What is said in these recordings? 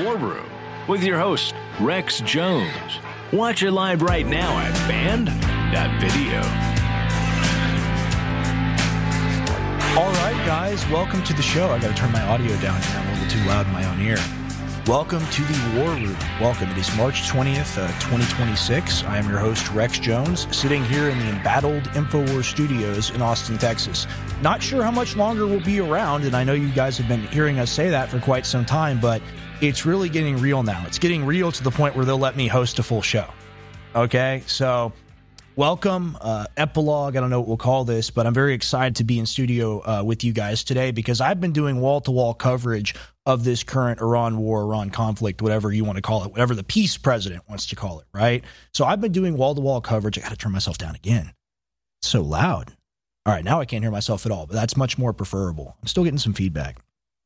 War Room with your host, Rex Jones. Watch it live right now at band.video. All right, guys, welcome to the show. I got to turn my audio down here. I'm a little too loud in my own ear. Welcome to the War Room. Welcome. It is March 20th, 2026. I am your host, Rex Jones, sitting here in the embattled InfoWars studios in Austin, Texas. Not sure how much longer we'll be around, and I know you guys have been hearing us say that for quite some time, but it's really getting real now. It's getting real to the point where they'll let me host a full show. Okay, so welcome, epilogue. I don't know what we'll call this, but I'm very excited to be in studio with you guys today because I've been doing wall-to-wall coverage of this current Iran war, Iran conflict, whatever you want to call it, whatever the peace president wants to call it, right? So I've been doing wall-to-wall coverage. I got to turn myself down again. It's so loud. All right, now I can't hear myself at all, but that's much more preferable. I'm still getting some feedback.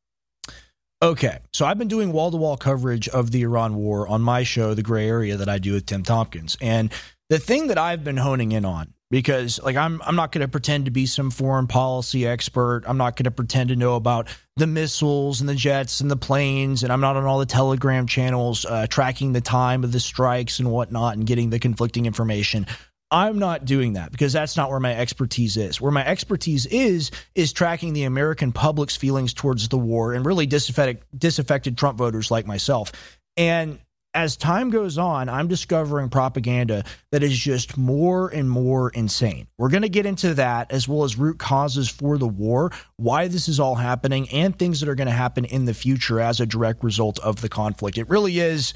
Okay, so I've been doing wall-to-wall coverage of the Iran war on my show, The Gray Area, that I do with Tim Tompkins. And the thing that I've been honing in on, because like I'm not going to pretend to be some foreign policy expert. I'm not going to pretend to know about the missiles and the jets and the planes, and I'm not on all the Telegram channels tracking the time of the strikes and whatnot and getting the conflicting information. I'm not doing that because that's not where my expertise is. Where my expertise is tracking the American public's feelings towards the war and really disaffected Trump voters like myself. And as time goes on, I'm discovering propaganda that is just more and more insane. We're going to get into that as well as root causes for the war, why this is all happening, and things that are going to happen in the future as a direct result of the conflict. It really is,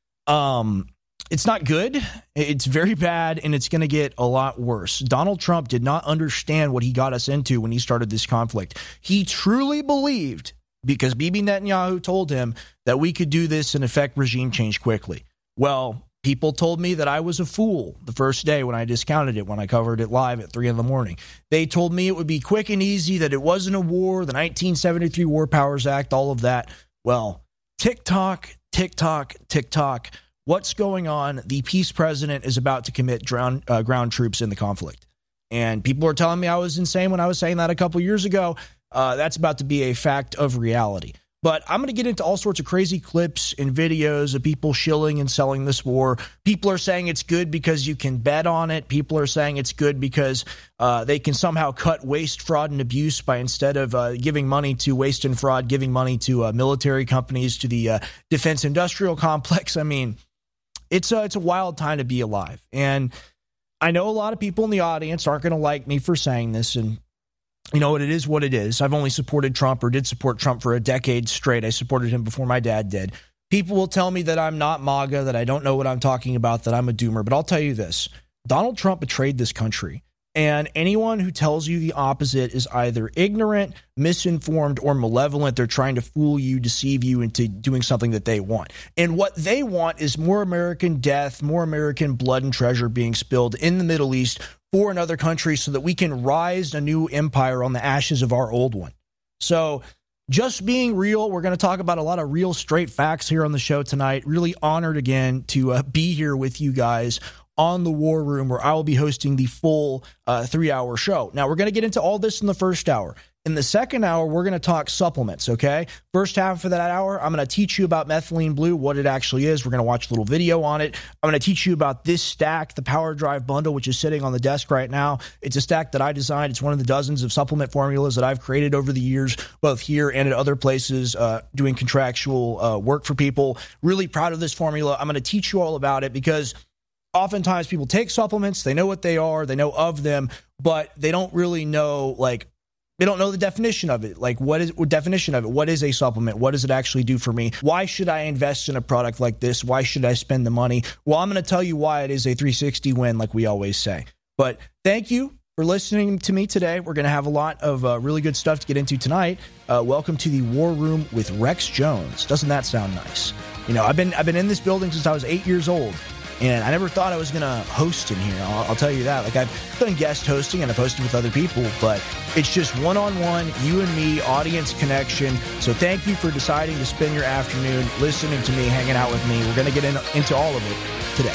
it's not good. It's very bad, and it's going to get a lot worse. Donald Trump did not understand what he got us into when he started this conflict. He truly believed, because Bibi Netanyahu told him, that we could do this and effect regime change quickly. Well, people told me that I was a fool the first day when I discounted it, when I covered it live at 3 in the morning. They told me it would be quick and easy, that it wasn't a war, the 1973 War Powers Act, all of that. Well, tick-tock, tick-tock, tick-tock. What's going on? The peace president is about to commit ground troops in the conflict. And people are telling me I was insane when I was saying that a couple years ago. That's about to be a fact of reality. But I'm going to get into all sorts of crazy clips and videos of people shilling and selling this war. People are saying it's good because you can bet on it. People are saying it's good because they can somehow cut waste, fraud, and abuse by, instead of giving money to waste and fraud, giving money to military companies, to the defense industrial complex. I mean, it's a wild time to be alive. And I know a lot of people in the audience aren't going to like me for saying this, and you know what, it is what it is. I've only supported Trump, or did support Trump, for a decade straight. I supported him before my dad did. People will tell me that I'm not MAGA, that I don't know what I'm talking about, that I'm a doomer. But I'll tell you this. Donald Trump betrayed this country. And anyone who tells you the opposite is either ignorant, misinformed, or malevolent. They're trying to fool you, deceive you into doing something that they want. And what they want is more American death, more American blood and treasure being spilled in the Middle East for another country so that we can rise a new empire on the ashes of our old one. So just being real, we're going to talk about a lot of real straight facts here on the show tonight. Really honored again to be here with you guys on the War Room, where I will be hosting the full 3-hour show. Now, we're going to get into all this in the first hour. In the second hour, we're going to talk supplements, okay? First half of that hour, I'm going to teach you about methylene blue, what it actually is. We're going to watch a little video on it. I'm going to teach you about this stack, the Power Drive bundle, which is sitting on the desk right now. It's a stack that I designed. It's one of the dozens of supplement formulas that I've created over the years, both here and at other places, doing contractual work for people. Really proud of this formula. I'm going to teach you all about it because oftentimes people take supplements, they know what they are, they know of them, but they don't really know, like, they don't know the definition of it. Like, what definition of it? What is a supplement? What does it actually do for me? Why should I invest in a product like this? Why should I spend the money? Well, I'm going to tell you why it is a 360 win, like we always say. But thank you for listening to me today. We're going to have a lot of really good stuff to get into tonight. Welcome to the War Room with Rex Jones. Doesn't that sound nice? You know, I've been in this building since I was 8 years old. And I never thought I was going to host in here. I'll tell you that. Like, I've done guest hosting and I've hosted with other people, but it's just one-on-one, you and me, audience connection. So thank you for deciding to spend your afternoon listening to me, hanging out with me. We're going to get into all of it today.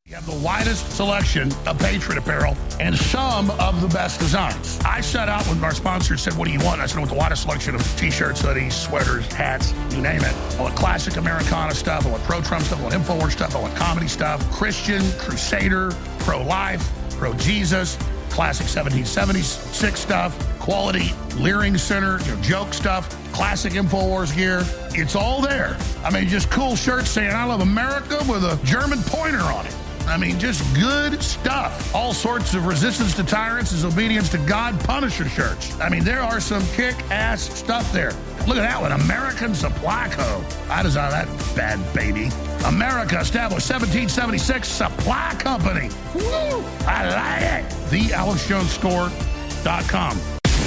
You have the widest selection of Patriot apparel and some of the best designs. I set out when our sponsor said, what do you want? I said, I want the widest selection of t-shirts, hoodies, sweaters, hats, you name it. I want classic Americana stuff. I want pro-Trump stuff. I want InfoWars stuff. I want comedy stuff. Christian, Crusader, pro-life, pro-Jesus, classic 1776 stuff, quality Leering Center, joke stuff, classic InfoWars gear. It's all there. I mean, just cool shirts saying, I love America with a German pointer on it. I mean, just good stuff. All sorts of resistance to tyrants is obedience to God Punisher shirts. I mean, there are some kick-ass stuff there. Look at that one, American Supply Co. I designed that bad baby. America established 1776 Supply Company. Woo! I like it. TheAlexJonesStore.com.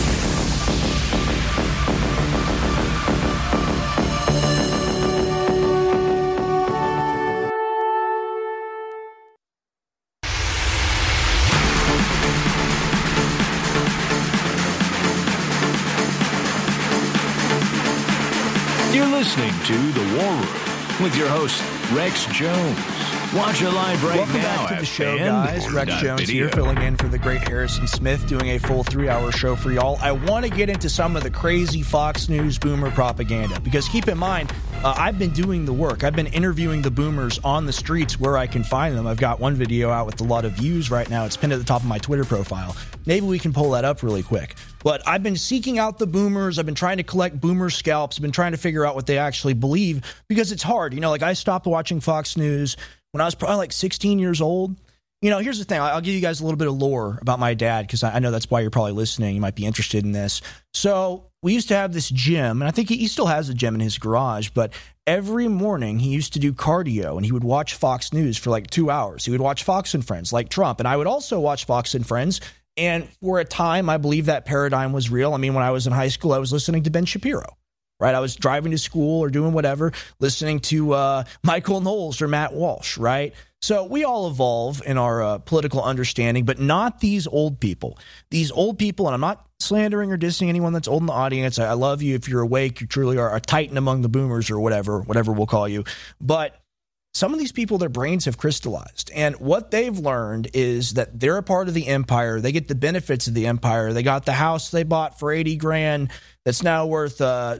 You're listening to The War Room with your host, Rex Jones. Watch it live right Welcome now back to the at show, guys. Rex Jones here, filling in for the great Harrison Smith, doing a full 3-hour show for y'all. I want to get into some of the crazy Fox News boomer propaganda, because keep in mind, I've been doing the work. I've been interviewing the boomers on the streets where I can find them. I've got one video out with a lot of views right now. It's pinned at the top of my Twitter profile. Maybe we can pull that up really quick. But I've been seeking out the boomers. I've been trying to collect boomer scalps. I've been trying to figure out what they actually believe, because it's hard. Like I stopped watching Fox News when I was probably like 16 years old. Here's the thing. I'll give you guys a little bit of lore about my dad, because I know that's why you're probably listening. You might be interested in this. So we used to have this gym, and I think he still has a gym in his garage, but every morning he used to do cardio, and he would watch Fox News for like 2 hours. He would watch Fox and Friends like Trump, and I would also watch Fox and Friends. And for a time, I believe that paradigm was real. I mean, when I was in high school, I was listening to Ben Shapiro, right? I was driving to school or doing whatever, listening to Michael Knowles or Matt Walsh, right? So we all evolve in our political understanding, but not these old people. These old people, and I'm not slandering or dissing anyone that's old in the audience. I love you. If you're awake, you truly are a titan among the boomers, or whatever we'll call you. But some of these people, their brains have crystallized. And what they've learned is that they're a part of the empire. They get the benefits of the empire. They got the house they bought for $80,000 that's now worth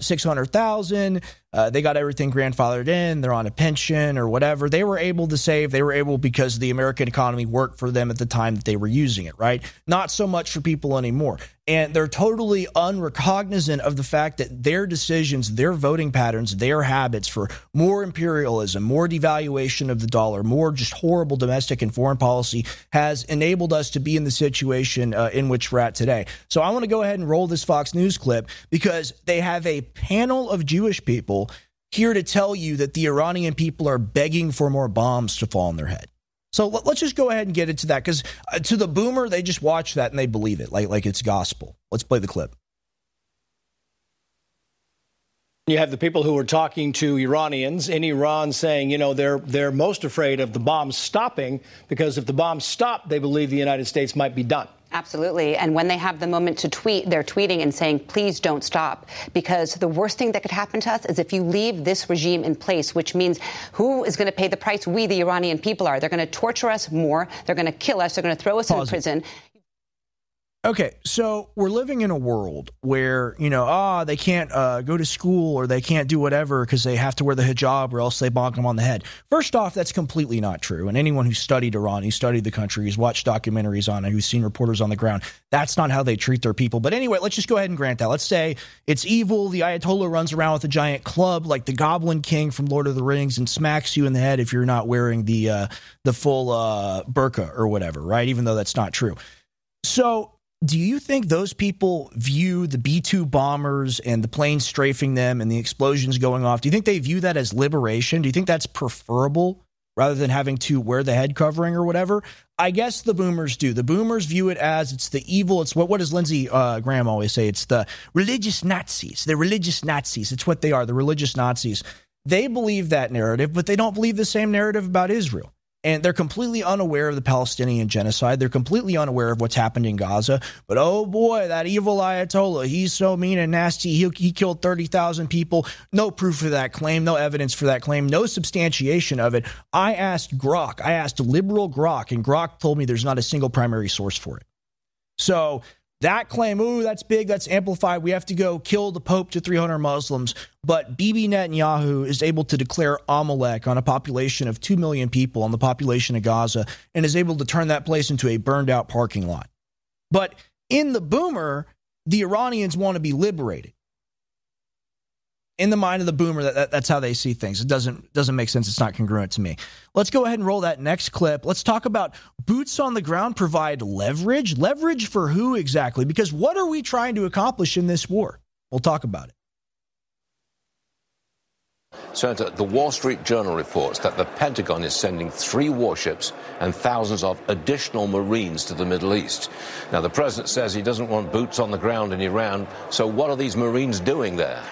$600,000. They got everything grandfathered in. They're on a pension or whatever. They were able to save. They were able because the American economy worked for them at the time that they were using it, right? Not so much for people anymore. And they're totally unrecognizant of the fact that their decisions, their voting patterns, their habits for more imperialism, more devaluation of the dollar, more just horrible domestic and foreign policy has enabled us to be in the situation in which we're at today. So I want to go ahead and roll this Fox News clip, because they have a panel of Jewish people here to tell you that the Iranian people are begging for more bombs to fall on their head. So let's just go ahead and get into that, because to the boomer, they just watch that and they believe it like it's gospel. Let's play the clip. You have the people who are talking to Iranians in Iran saying, they're most afraid of the bombs stopping, because if the bombs stop, they believe the United States might be done. Absolutely. And when they have the moment to tweet, they're tweeting and saying, please don't stop. Because the worst thing that could happen to us is if you leave this regime in place, which means who is going to pay the price? We, the Iranian people, are. They're going to torture us more. They're going to kill us. They're going to throw us in prison. Okay, so we're living in a world where, they can't go to school, or they can't do whatever because they have to wear the hijab or else they bonk them on the head. First off, that's completely not true. And anyone who studied Iran, who studied the country, who's watched documentaries on it, who's seen reporters on the ground, that's not how they treat their people. But anyway, let's just go ahead and grant that. Let's say it's evil. The Ayatollah runs around with a giant club like the Goblin King from Lord of the Rings and smacks you in the head if you're not wearing the full burqa or whatever, right? Even though that's not true. So do you think those people view the B-2 bombers and the planes strafing them and the explosions going off, do you think they view that as liberation? Do you think that's preferable rather than having to wear the head covering or whatever? I guess the boomers do. The boomers view it as it's the evil. It's what does Lindsey Graham always say? It's the religious Nazis. They're religious Nazis. It's what they are, the religious Nazis. They believe that narrative, but they don't believe the same narrative about Israel. And they're completely unaware of the Palestinian genocide. They're completely unaware of what's happened in Gaza. But, oh, boy, that evil Ayatollah, he's so mean and nasty. He killed 30,000 people. No proof of that claim, no evidence for that claim, no substantiation of it. I asked Grok. I asked liberal Grok, and Grok told me there's not a single primary source for it. So that claim, ooh, that's big, that's amplified. We have to go kill the Pope to 300 Muslims. But Bibi Netanyahu is able to declare Amalek on a population of 2 million people, on the population of Gaza, and is able to turn that place into a burned out parking lot. But in the boomer, the Iranians want to be liberated. In the mind of the boomer, that's how they see things. It doesn't make sense. It's not congruent to me. Let's go ahead and roll that next clip. Let's talk about boots on the ground provide leverage. Leverage for who exactly? Because what are we trying to accomplish in this war? We'll talk about it. Senator, the Wall Street Journal reports that the Pentagon is sending 3 warships and thousands of additional Marines to the Middle East. Now, the president says he doesn't want boots on the ground in Iran. So what are these Marines doing there?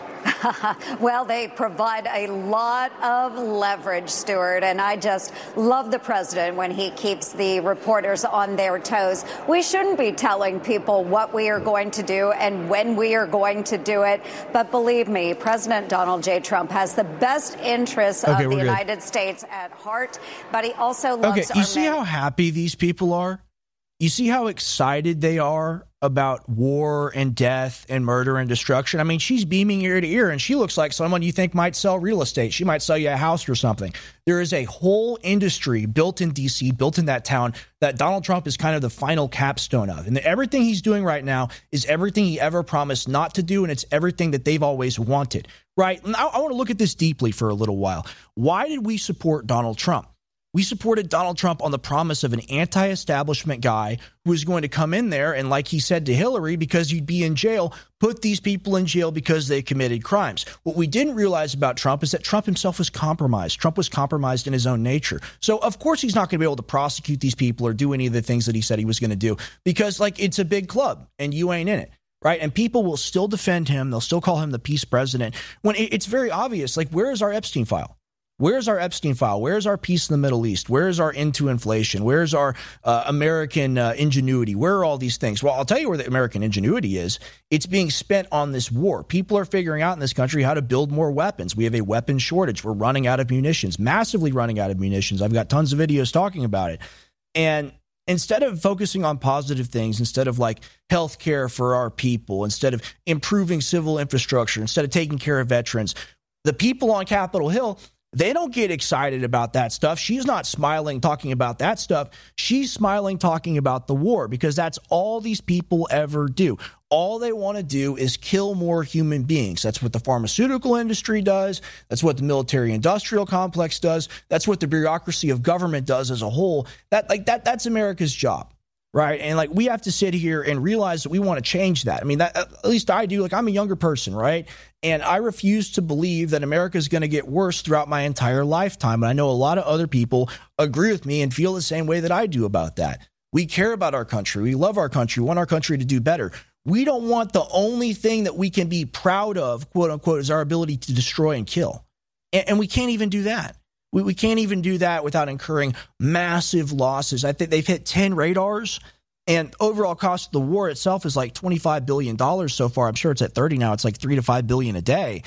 Well, they provide a lot of leverage, Stuart, and I just love the president when he keeps the reporters on their toes. We shouldn't be telling people what we are going to do and when we are going to do it, but believe me, President Donald J. Trump has the best interests of the United States at heart, but he also loves you see how happy these people are? You see how excited they are about war and death and murder and destruction? I mean, she's beaming ear to ear, and she looks like someone you think might sell real estate. She might sell you a house or something. There is a whole industry built in D.C., built in that town, that Donald Trump is kind of the final capstone of. And everything he's doing right now is everything he ever promised not to do, and it's everything that they've always wanted, right? Now, I want to look at this deeply for a little while. Why did we support Donald Trump? We supported Donald Trump on the promise of an anti-establishment guy who was going to come in there and, like he said to Hillary, because you'd be in jail, put these people in jail because they committed crimes. What we didn't realize about Trump is that Trump himself was compromised. Trump was compromised in his own nature. So, of course, he's not going to be able to prosecute these people or do any of the things that he said he was going to do because, like, it's a big club and you ain't in it. Right. And people will still defend him. They'll still call him the peace president when it's very obvious. Like, where is our Epstein file? Where's our Epstein file? Where's our peace in the Middle East? Where's our end to inflation? Where's our American ingenuity? Where are all these things? Well, I'll tell you where the American ingenuity is. It's being spent on this war. People are figuring out in this country how to build more weapons. We have a weapon shortage. We're running out of munitions, massively running out of munitions. I've got tons of videos talking about it. And instead of focusing on positive things, instead of like health care for our people, instead of improving civil infrastructure, instead of taking care of veterans, the people on Capitol Hill, they don't get excited about that stuff. She's not smiling talking about that stuff. She's smiling talking about the war because that's all these people ever do. All they want to do is kill more human beings. That's what the pharmaceutical industry does. That's what the military-industrial complex does. That's what the bureaucracy of government does as a whole. That's America's job. Right. And like we have to sit here and realize that we want to change that. I mean, that, at least I do. Like I'm a younger person. Right. And I refuse to believe that America is going to get worse throughout my entire lifetime. And I know a lot of other people agree with me and feel the same way that I do about that. We care about our country. We love our country. We want our country to do better. We don't want the only thing that we can be proud of, quote unquote, is our ability to destroy and kill. And we can't even do that. We can't even do that without incurring massive losses. I think they've hit 10 radars, and overall cost of the war itself is like $25 billion so far. I'm sure it's at 30 now. It's like $3 to $5 billion a day.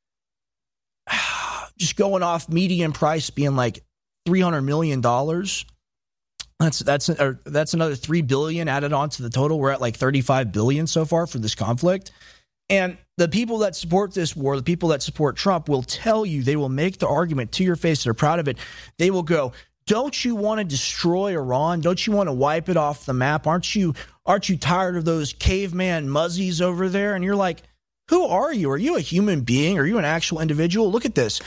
Just going off median price being like $300 million. That's another $3 billion added on to the total. We're at like $35 billion so far for this conflict. And the people that support this war, the people that support Trump will tell you, they will make the argument to your face. They're proud of it. They will go, don't you want to destroy Iran? Don't you want to wipe it off the map? Aren't you tired of those caveman muzzies over there? And you're like, who are you? Are you a human being? Are you an actual individual? Look at this.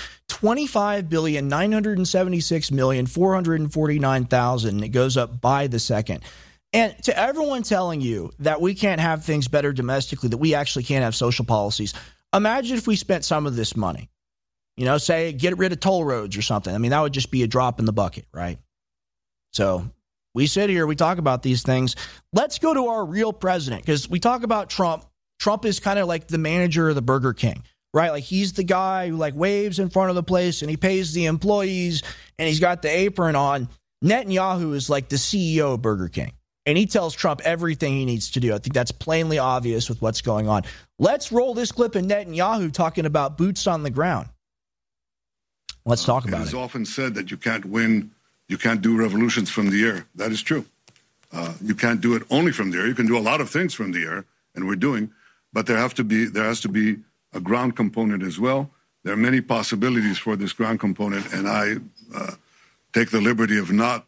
25,976,449,000. It goes up by the second. And to everyone telling you that we can't have things better domestically, that we actually can't have social policies, imagine if we spent some of this money, say get rid of toll roads or something. I mean, that would just be a drop in the bucket, right? So we sit here, we talk about these things. Let's go to our real president because we talk about Trump. Trump is kind of like the manager of the Burger King. right? Like, he's the guy who, like, waves in front of the place and he pays the employees and he's got the apron on. Netanyahu is like the CEO of Burger King, and he tells Trump everything he needs to do. I think that's plainly obvious with what's going on. Let's roll this clip of Netanyahu talking about boots on the ground. Let's talk about it. It is often said that you can't do revolutions from the air. That is true. You can't do it only from the air. You can do a lot of things from the air, and we're doing, but there has to be a ground component as well. There are many possibilities for this ground component, and I take the liberty of not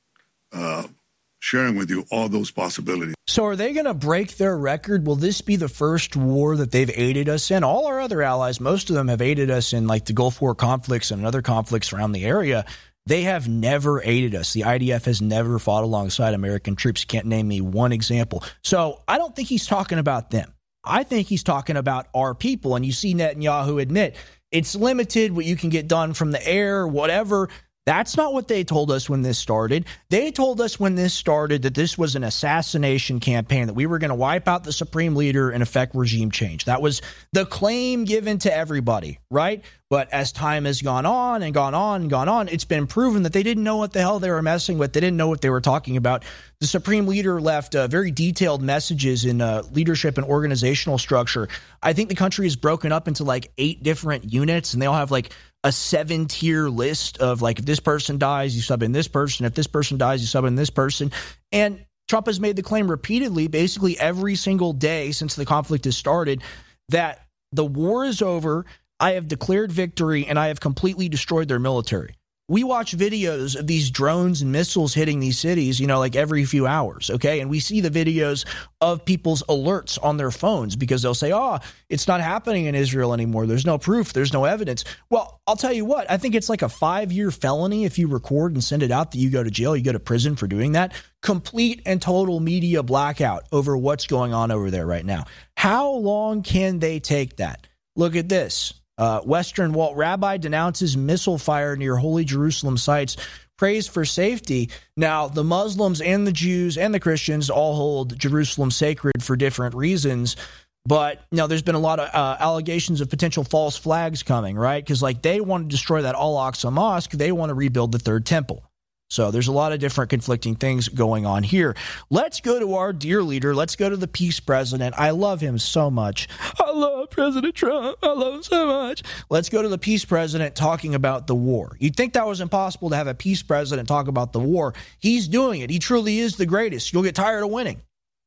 sharing with you all those possibilities. So are they going to break their record? Will this be the first war that they've aided us in? All our other allies, most of them have aided us in, like, the Gulf War conflicts and other conflicts around the area. They have never aided us. The IDF has never fought alongside American troops. You can't name me one example. So I don't think he's talking about them. I think he's talking about our people. And you see Netanyahu admit it's limited what you can get done from the air, whatever. That's not what they told us when this started. They told us when this started that this was an assassination campaign, that we were going to wipe out the supreme leader and effect regime change. That was the claim given to everybody, right? But as time has gone on and gone on and gone on, it's been proven that they didn't know what the hell they were messing with. They didn't know what they were talking about. The supreme leader left very detailed messages in leadership and organizational structure. I think the country is broken up into like 8 different units, and they all have like a 7-tier list of, like, if this person dies, you sub in this person. If this person dies, you sub in this person. And Trump has made the claim repeatedly, basically every single day since the conflict has started, that the war is over, I have declared victory, and I have completely destroyed their military. We watch videos of these drones and missiles hitting these cities, like every few hours, okay? And we see the videos of people's alerts on their phones because they'll say, it's not happening in Israel anymore. There's no proof. There's no evidence. Well, I'll tell you what. I think it's like a 5-year felony if you record and send it out that you go to jail, you go to prison for doing that. Complete and total media blackout over what's going on over there right now. How long can they take that? Look at this. Western Wall rabbi denounces missile fire near Holy Jerusalem sites, prays for safety. Now, the Muslims and the Jews and the Christians all hold Jerusalem sacred for different reasons. But, there's been a lot of allegations of potential false flags coming, right? Because, they want to destroy that Al-Aqsa Mosque. They want to rebuild the Third Temple. So there's a lot of different conflicting things going on here. Let's go to our dear leader. Let's go to the peace president. I love him so much. I love President Trump. I love him so much. Let's go to the peace president talking about the war. You'd think that was impossible to have a peace president talk about the war. He's doing it. He truly is the greatest. You'll get tired of winning.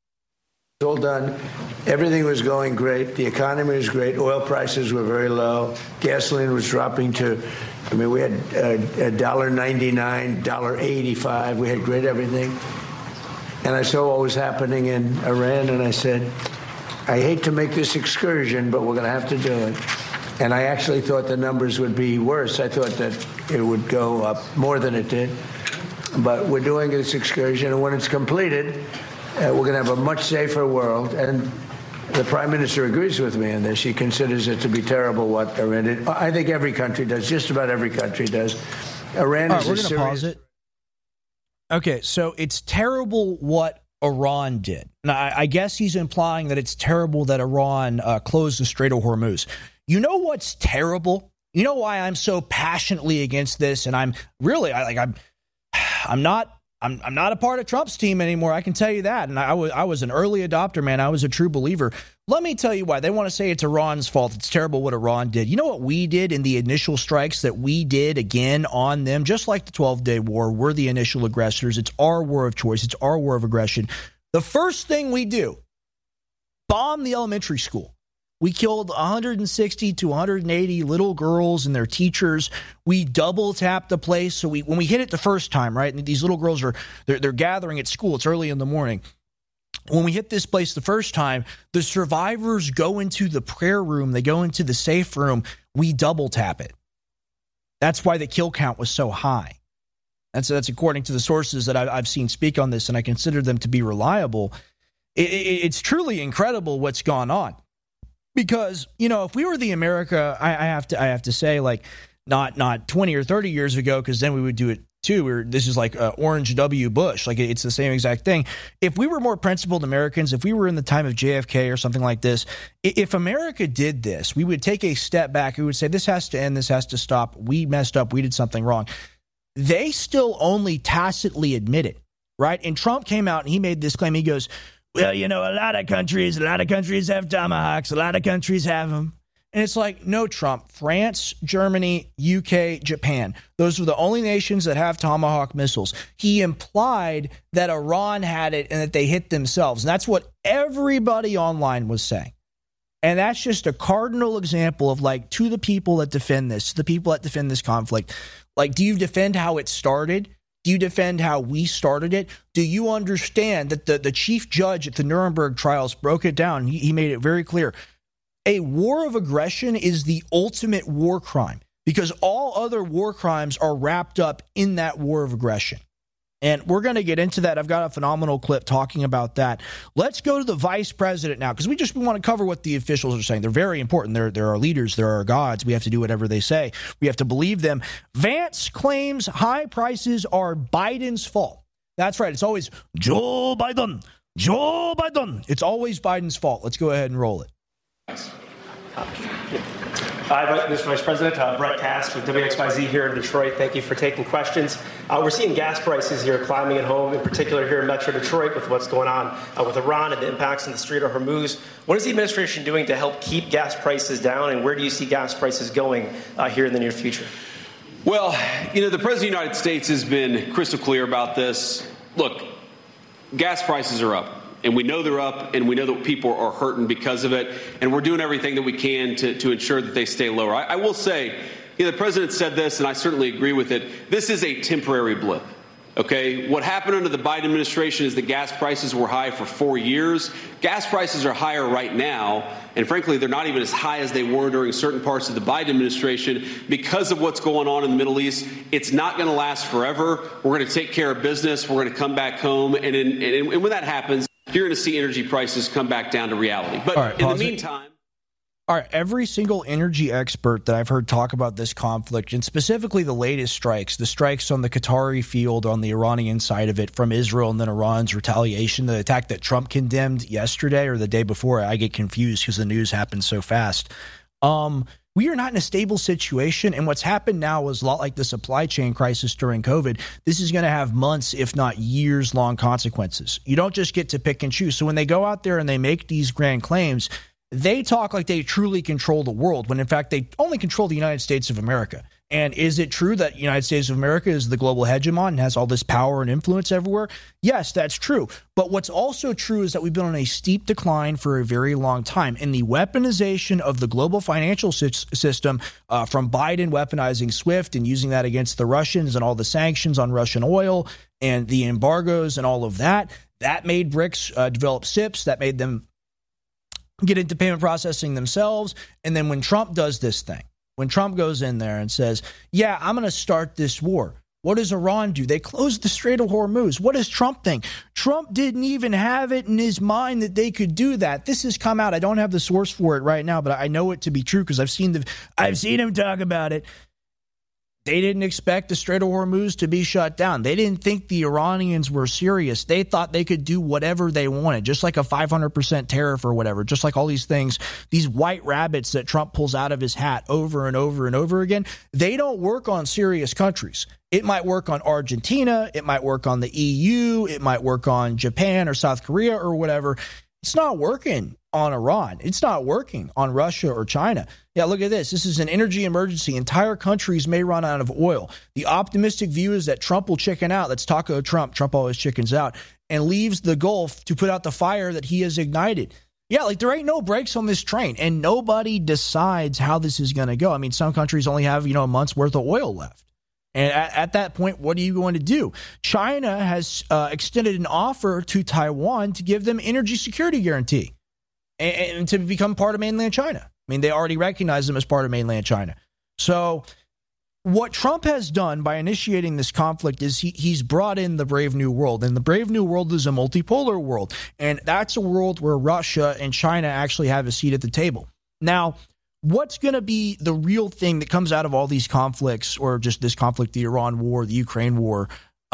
All done. Everything was going great. The economy was great. Oil prices were very low. Gasoline was dropping to, we had $1.99, $1.85. We had great everything. And I saw what was happening in Iran, and I said, I hate to make this excursion, but we're going to have to do it. And I actually thought the numbers would be worse. I thought that it would go up more than it did. But we're doing this excursion, and when it's completed, we're going to have a much safer world. And the prime minister agrees with me on this. He considers it to be terrible what Iran did. I think every country does. Just about every country does. Iran is we're going to pause it. Okay, so it's terrible what Iran did. Now, I guess he's implying that it's terrible that Iran closed the Strait of Hormuz. You know what's terrible? You know why I'm so passionately against this? And I'm really, I'm not a part of Trump's team anymore. I can tell you that. And I was an early adopter, man. I was a true believer. Let me tell you why. They want to say it's Iran's fault. It's terrible what Iran did. You know what we did in the initial strikes that we did again on them? Just like the 12-day war, we're the initial aggressors. It's our war of choice. It's our war of aggression. The first thing we do, bomb the elementary school. We killed 160 to 180 little girls and their teachers. We double tapped the place. So when we hit it the first time, right, and these little girls they're gathering at school. It's early in the morning. When we hit this place the first time, the survivors go into the prayer room. They go into the safe room. We double tap it. That's why the kill count was so high. That's according to the sources that I've seen speak on this, and I consider them to be reliable. It's truly incredible what's gone on. Because, if we were the America, I have to say, not 20 or 30 years ago, because then we would do it too. This is like Orange W. Bush. Like, it's the same exact thing. If we were more principled Americans, if we were in the time of JFK or something like this, if America did this, we would take a step back. We would say, this has to end. This has to stop. We messed up. We did something wrong. They still only tacitly admit it, right? And Trump came out and he made this claim. He goes, well, you know, a lot of countries have Tomahawks. A lot of countries have them. And it's like, no, Trump. France, Germany, UK, Japan. Those were the only nations that have Tomahawk missiles. He implied that Iran had it and that they hit themselves. And that's what everybody online was saying. And that's just a cardinal example of, like, to the people that defend this, the people that defend this conflict. Like, do you defend how it started? Do you defend how we started it? Do you understand that the chief judge at the Nuremberg trials broke it down? He made it very clear. A war of aggression is the ultimate war crime because all other war crimes are wrapped up in that war of aggression. And we're going to get into that. I've got a phenomenal clip talking about that. Let's go to the vice president now, because we want to cover what the officials are saying. They're very important. They're our leaders. They're our gods. We have to do whatever they say. We have to believe them. Vance claims high prices are Biden's fault. That's right. It's always Joe Biden. Joe Biden. It's always Biden's fault. Let's go ahead and roll it. Hi, Mr. Vice President. Brett Kast with WXYZ here in Detroit. Thank you for taking questions. We're seeing gas prices here climbing at home, in particular here in Metro Detroit with what's going on with Iran and the impacts in the Strait of Hormuz. What is the administration doing to help keep gas prices down, and where do you see gas prices going here in the near future? Well, you know, the President of the United States has been crystal clear about this. Look, gas prices are up. And we know they're up, and we know that people are hurting because of it, and we're doing everything that we can to ensure that they stay lower. I will say, you know, the president said this, and I certainly agree with it. This is a temporary blip, okay? What happened under the Biden administration is the gas prices were high for 4 years. Gas prices are higher right now, and frankly, they're not even as high as they were during certain parts of the Biden administration because of what's going on in the Middle East. It's not going to last forever. We're going to take care of business. We're going to come back home, and when that happens, you're going to see energy prices come back down to reality. But right, in the meantime... All right, every single energy expert that I've heard talk about this conflict, and specifically the latest strikes, the strikes on the Qatari field, on the Iranian side of it, from Israel and then Iran's retaliation, the attack that Trump condemned yesterday or the day before, I get confused because the news happens so fast. We are not in a stable situation, and what's happened now is a lot like the supply chain crisis during COVID. This is going to have months, if not years-long consequences. You don't just get to pick and choose. So when they go out there and they make these grand claims, they talk like they truly control the world, when in fact they only control the United States of America. And is it true that the United States of America is the global hegemon and has all this power and influence everywhere? Yes, that's true. But what's also true is that we've been on a steep decline for a very long time. And the weaponization of the global financial system, from Biden weaponizing SWIFT and using that against the Russians and all the sanctions on Russian oil and the embargoes and all of that, that made BRICS develop SIPs, that made them get into payment processing themselves. And then when Trump does this thing, when Trump goes in there and says, yeah, I'm going to start this war, what does Iran do? They close the Strait of Hormuz. What does Trump think? Trump didn't even have it in his mind that they could do that. This has come out. I don't have the source for it right now, but I know it to be true because I've seen him talk about it. They didn't expect the Strait of Hormuz to be shut down. They didn't think the Iranians were serious. They thought they could do whatever they wanted, just like a 500% tariff or whatever, just like all these things, these white rabbits that Trump pulls out of his hat over and over and over again. They don't work on serious countries. It might work on Argentina. It might work on the EU. It might work on Japan or South Korea or whatever. It's not working on Iran. It's not working on Russia or China. Yeah, look at this. This is an energy emergency. Entire countries may run out of oil. The optimistic view is that Trump will chicken out. That's Taco Trump. Trump always chickens out and leaves the Gulf to put out the fire that he has ignited. Yeah, like there ain't no brakes on this train, and nobody decides how this is going to go. I mean, some countries only have, a month's worth of oil left. And at that point, what are you going to do? China has extended an offer to Taiwan to give them energy security guarantee and to become part of mainland China. I mean, they already recognize them as part of mainland China. So what Trump has done by initiating this conflict is he's brought in the Brave New World. And the Brave New World is a multipolar world. And that's a world where Russia and China actually have a seat at the table. Now, what's going to be the real thing that comes out of all these conflicts, or just this conflict, the Iran war, the Ukraine war,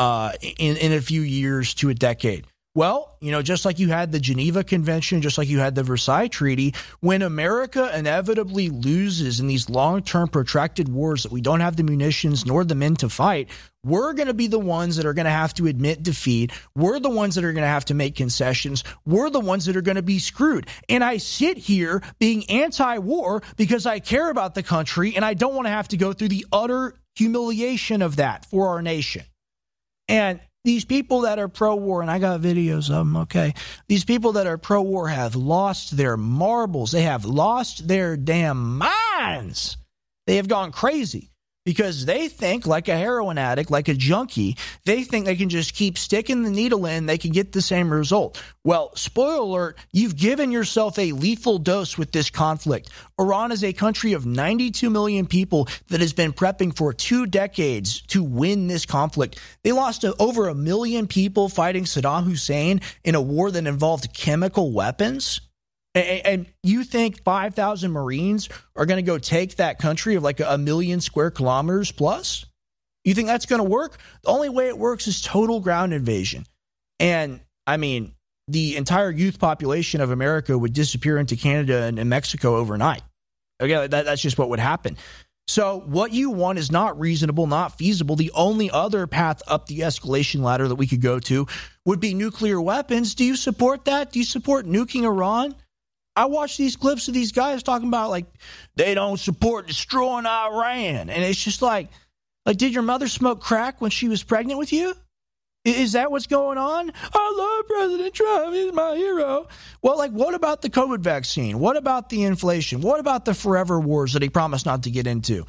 in a few years to a decade? Well, just like you had the Geneva Convention, just like you had the Versailles Treaty, when America inevitably loses in these long-term protracted wars that we don't have the munitions nor the men to fight, we're going to be the ones that are going to have to admit defeat. We're the ones that are going to have to make concessions. We're the ones that are going to be screwed. And I sit here being anti-war because I care about the country and I don't want to have to go through the utter humiliation of that for our nation. And these people that are pro-war, and I got videos of them, okay? These people that are pro-war have lost their marbles. They have lost their damn minds. They have gone crazy because they think, like a heroin addict, like a junkie, they think they can just keep sticking the needle in, they can get the same result. Well, spoiler alert, you've given yourself a lethal dose with this conflict. Iran is a country of 92 million people that has been prepping for 2 decades to win this conflict. They lost over 1 million people fighting Saddam Hussein in a war that involved chemical weapons. And you think 5,000 Marines are going to go take that country of like 1 million square kilometers plus? You think that's going to work? The only way it works is total ground invasion. And, I mean, the entire youth population of America would disappear into Canada and Mexico overnight. Okay, that's just what would happen. So what you want is not reasonable, not feasible. The only other path up the escalation ladder that we could go to would be nuclear weapons. Do you support that? Do you support nuking Iran? I watch these clips of these guys talking about, like, they don't support destroying Iran. And it's just like, did your mother smoke crack when she was pregnant with you? Is that what's going on? I love President Trump. He's my hero. Well, like, what about the COVID vaccine? What about the inflation? What about the forever wars that he promised not to get into?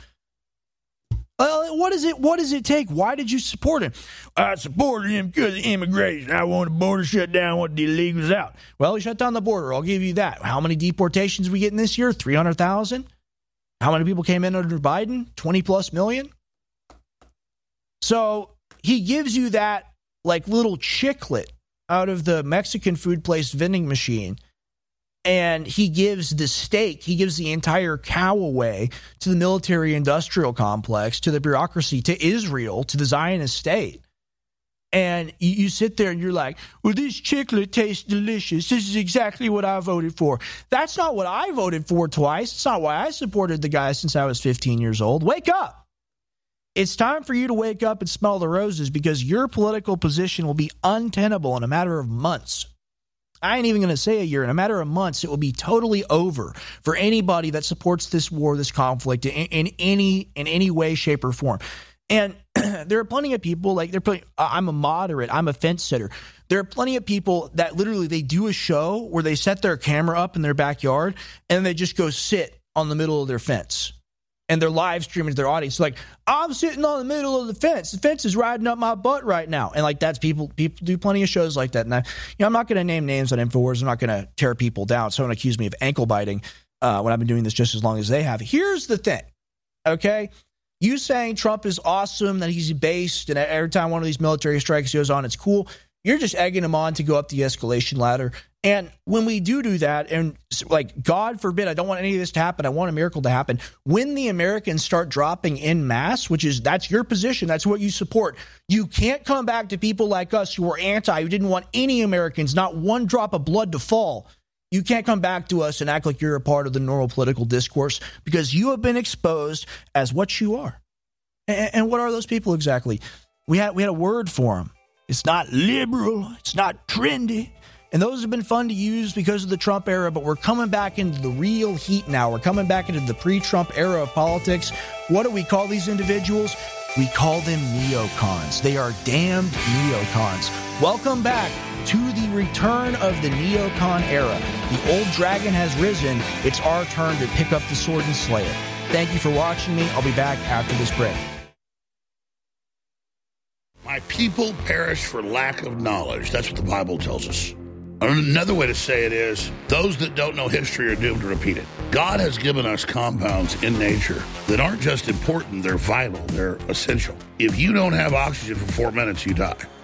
What does it take? Why did you support him? I supported him because of immigration. I want the border shut down, I want the illegals out. Well, he shut down the border. I'll give you that. How many deportations we getting this year? 300,000? How many people came in under Biden? 20 plus million? So he gives you that like little chiclet out of the Mexican food place vending machine. And he gives the steak, he gives the entire cow away to the military-industrial complex, to the bureaucracy, to Israel, to the Zionist state. And you sit there and you're like, well, this chiclet tastes delicious. This is exactly what I voted for. That's not what I voted for twice. It's not why I supported the guy since I was 15 years old. Wake up. It's time for you to wake up and smell the roses, because your political position will be untenable in a matter of months. I ain't even going to say a year. In a matter of months, it will be totally over for anybody that supports this war, this conflict in any way, shape, or form. And there are plenty of people, I'm a moderate, I'm a fence sitter. There are plenty of people that literally they do a show where they set their camera up in their backyard and they just go sit on the middle of their fence. And they're live streaming to their audience. Like, I'm sitting on the middle of the fence. The fence is riding up my butt right now. And like, that's people do plenty of shows like that. And I'm not going to name names on InfoWars. I'm not going to tear people down. Someone accused me of ankle biting when I've been doing this just as long as they have. Here's the thing, okay? You saying Trump is awesome, that he's based, and every time one of these military strikes goes on, it's cool. You're just egging him on to go up the escalation ladder. And when we do that, and like, God forbid, I don't want any of this to happen. I want a miracle to happen. When the Americans start dropping en masse, that's your position. That's what you support. You can't come back to people like us who are who didn't want any Americans, not one drop of blood to fall. You can't come back to us and act like you're a part of the normal political discourse, because you have been exposed as what you are. And what are those people exactly? We had a word for them. It's not liberal. It's not trendy. And those have been fun to use because of the Trump era, but we're coming back into the real heat now. We're coming back into the pre-Trump era of politics. What do we call these individuals? We call them neocons. They are damned neocons. Welcome back to the return of the neocon era. The old dragon has risen. It's our turn to pick up the sword and slay it. Thank you for watching me. I'll be back after this break. My people perish for lack of knowledge. That's what the Bible tells us. Another way to say it is, those that don't know history are doomed to repeat it. God has given us compounds in nature that aren't just important, they're vital, they're essential. If you don't have oxygen for 4 minutes, you die.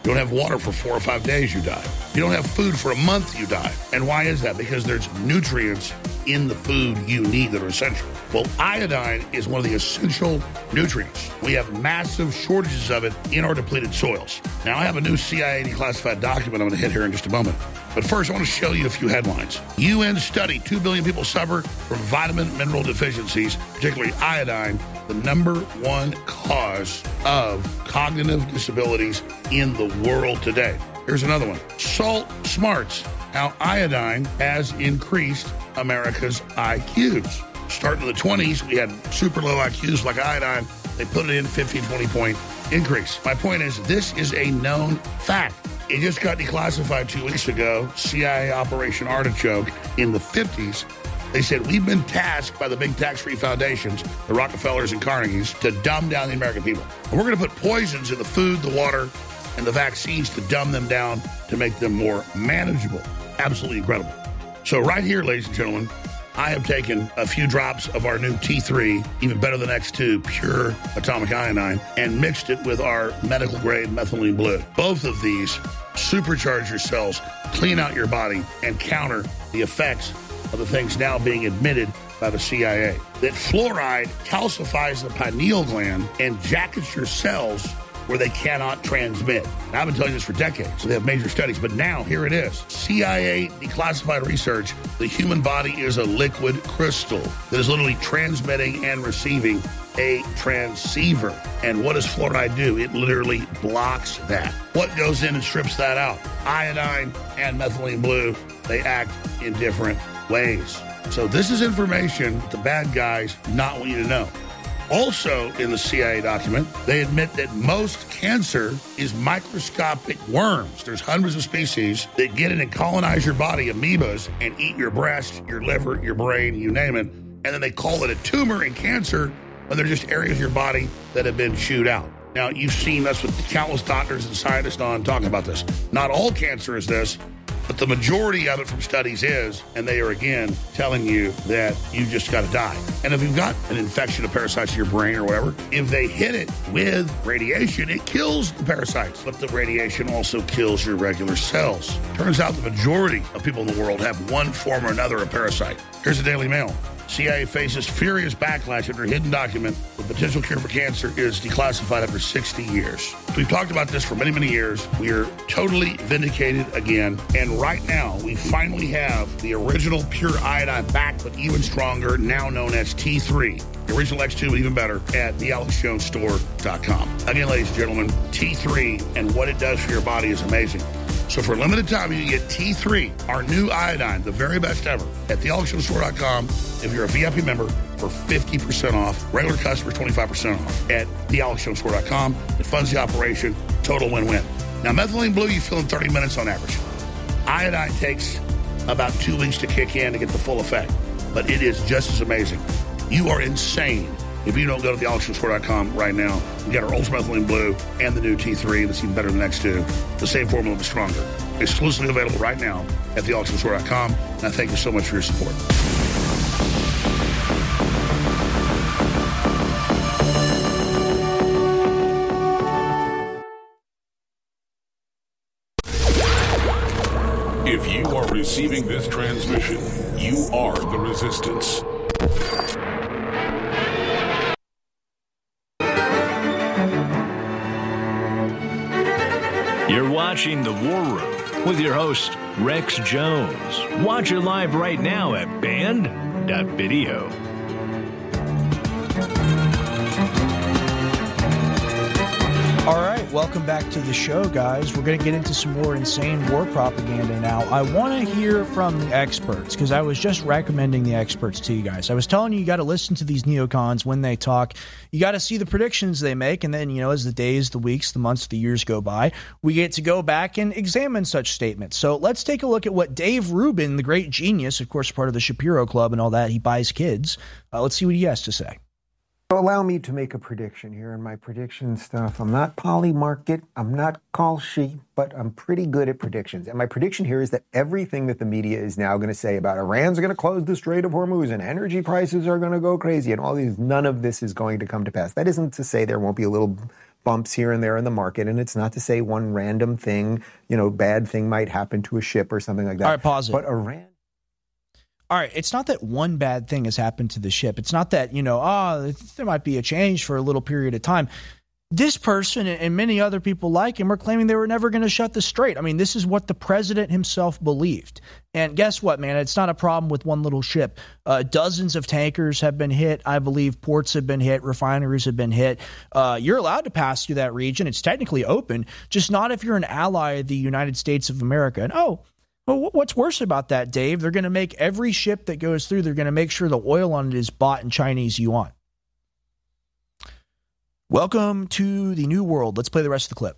You don't have water for 4 or 5 days, you die. You don't have food for a month, you die. And why is that? Because there's nutrients in the food you need that are essential. Well, iodine is one of the essential nutrients. We have massive shortages of it in our depleted soils. Now, I have a new CIA declassified document I'm going to hit here in just a moment. But first, I want to show you a few headlines. UN study, 2 billion people suffer from vitamin mineral deficiencies, particularly iodine, the number one cause of cognitive disabilities in the world today. Here's another one. Salt smarts, how iodine has increased America's IQs. Starting in the 20s, we had super low IQs like iodine. They put it in 15, 20-point increase. My point is, this is a known fact. It just got declassified 2 weeks ago, CIA Operation Artichoke in the 50s. They said, we've been tasked by the big tax-free foundations, the Rockefellers and Carnegies, to dumb down the American people. And we're going to put poisons in the food, the water, and the vaccines to dumb them down to make them more manageable. Absolutely incredible. So right here, ladies and gentlemen, I have taken a few drops of our new T3, even better than X2, pure atomic iodine, and mixed it with our medical-grade methylene blue. Both of these supercharge your cells, clean out your body, and counter the effects of the things now being admitted by the CIA. That fluoride calcifies the pineal gland and jackets your cells where they cannot transmit. Now, I've been telling you this for decades, so they have major studies, but now here it is. CIA declassified research, the human body is a liquid crystal that is literally transmitting and receiving a transceiver. And what does fluoride do? It literally blocks that. What goes in and strips that out? Iodine and methylene blue, they act in different ways. So this is information that the bad guys not want you to know. Also, in the CIA document, they admit that most cancer is microscopic worms. There's hundreds of species that get in and colonize your body, amoebas, and eat your breast, your liver, your brain, you name it. And then they call it a tumor and cancer when they're just areas of your body that have been chewed out. Now, you've seen us with countless doctors and scientists on talking about this. Not all cancer is this, but the majority of it from studies is, and they are again telling you that you just got to die. And if you've got an infection of parasites in your brain or whatever, if they hit it with radiation, it kills the parasites. But the radiation also kills your regular cells. Turns out the majority of people in the world have one form or another of parasite. Here's the Daily Mail. CIA faces furious backlash after a hidden document. The potential cure for cancer is declassified after 60 years. We've talked about this for many, many years. We are totally vindicated again. And right now, we finally have the original pure iodine back, but even stronger, now known as T3. The original X2, but even better, at thealexjonesstore.com. Again, ladies and gentlemen, T3 and what it does for your body is amazing. So for a limited time, you can get T3, our new iodine, the very best ever, at thealexjonesstore.com. If you're a VIP member, for 50% off. Regular customers, 25% off at thealexjonesstore.com. It funds the operation. Total win-win. Now, methylene blue, you feel in 30 minutes on average. Iodine takes about 2 weeks to kick in to get the full effect, but it is just as amazing. You are insane if you don't go to thealexjonesstore.com right now and get our Ultra Methylene Blue and the new T3 that's even better than X2. The same formula, but stronger. Exclusively available right now at thealexjonesstore.com. And I thank you so much for your support. If you are receiving this transmission, you are the resistance. You're watching The War Room with your host, Rex Jones. Watch it live right now at band.video. All right, welcome back to the show, guys. We're going to get into some more insane war propaganda now. I want to hear from the experts, because I was just recommending the experts to you guys. I was telling you got to listen to these neocons when they talk. You got to see the predictions they make, and then, as the days, the weeks, the months, the years go by, we get to go back and examine such statements. So let's take a look at what Dave Rubin, the great genius, of course, part of the Shapiro Club and all that, he buys kids. Let's see what he has to say. Allow me to make a prediction here in my prediction stuff. I'm not Polly Market, I'm not Call Sheep, but I'm pretty good at predictions. And my prediction here is that everything that the media is now going to say about Iran's going to close the Strait of Hormuz and energy prices are going to go crazy and all these, none of this is going to come to pass. That isn't to say there won't be a little bumps here and there in the market, and it's not to say one random thing, bad thing might happen to a ship or something like that. All right, pause it. But Iran... All right, it's not that one bad thing has happened to the ship. It's not that, there might be a change for a little period of time. This person and many other people like him are claiming they were never going to shut the strait. I mean, this is what the president himself believed. And guess what, man? It's not a problem with one little ship. Dozens of tankers have been hit. I believe ports have been hit. Refineries have been hit. You're allowed to pass through that region. It's technically open, just not if you're an ally of the United States of America. And, well, what's worse about that, Dave? They're going to make every ship that goes through, they're going to make sure the oil on it is bought in Chinese yuan. Welcome to the new world. Let's play the rest of the clip.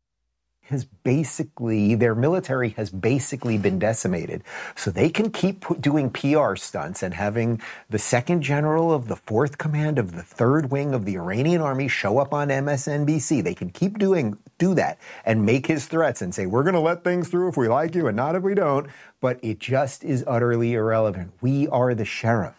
Their military has basically been decimated. So they can keep doing PR stunts and having the second general of the 4th Command of the 3rd Wing of the Iranian Army show up on MSNBC. They can keep do that and make his threats and say, we're going to let things through if we like you and not if we don't. But it just is utterly irrelevant. We are the sheriff.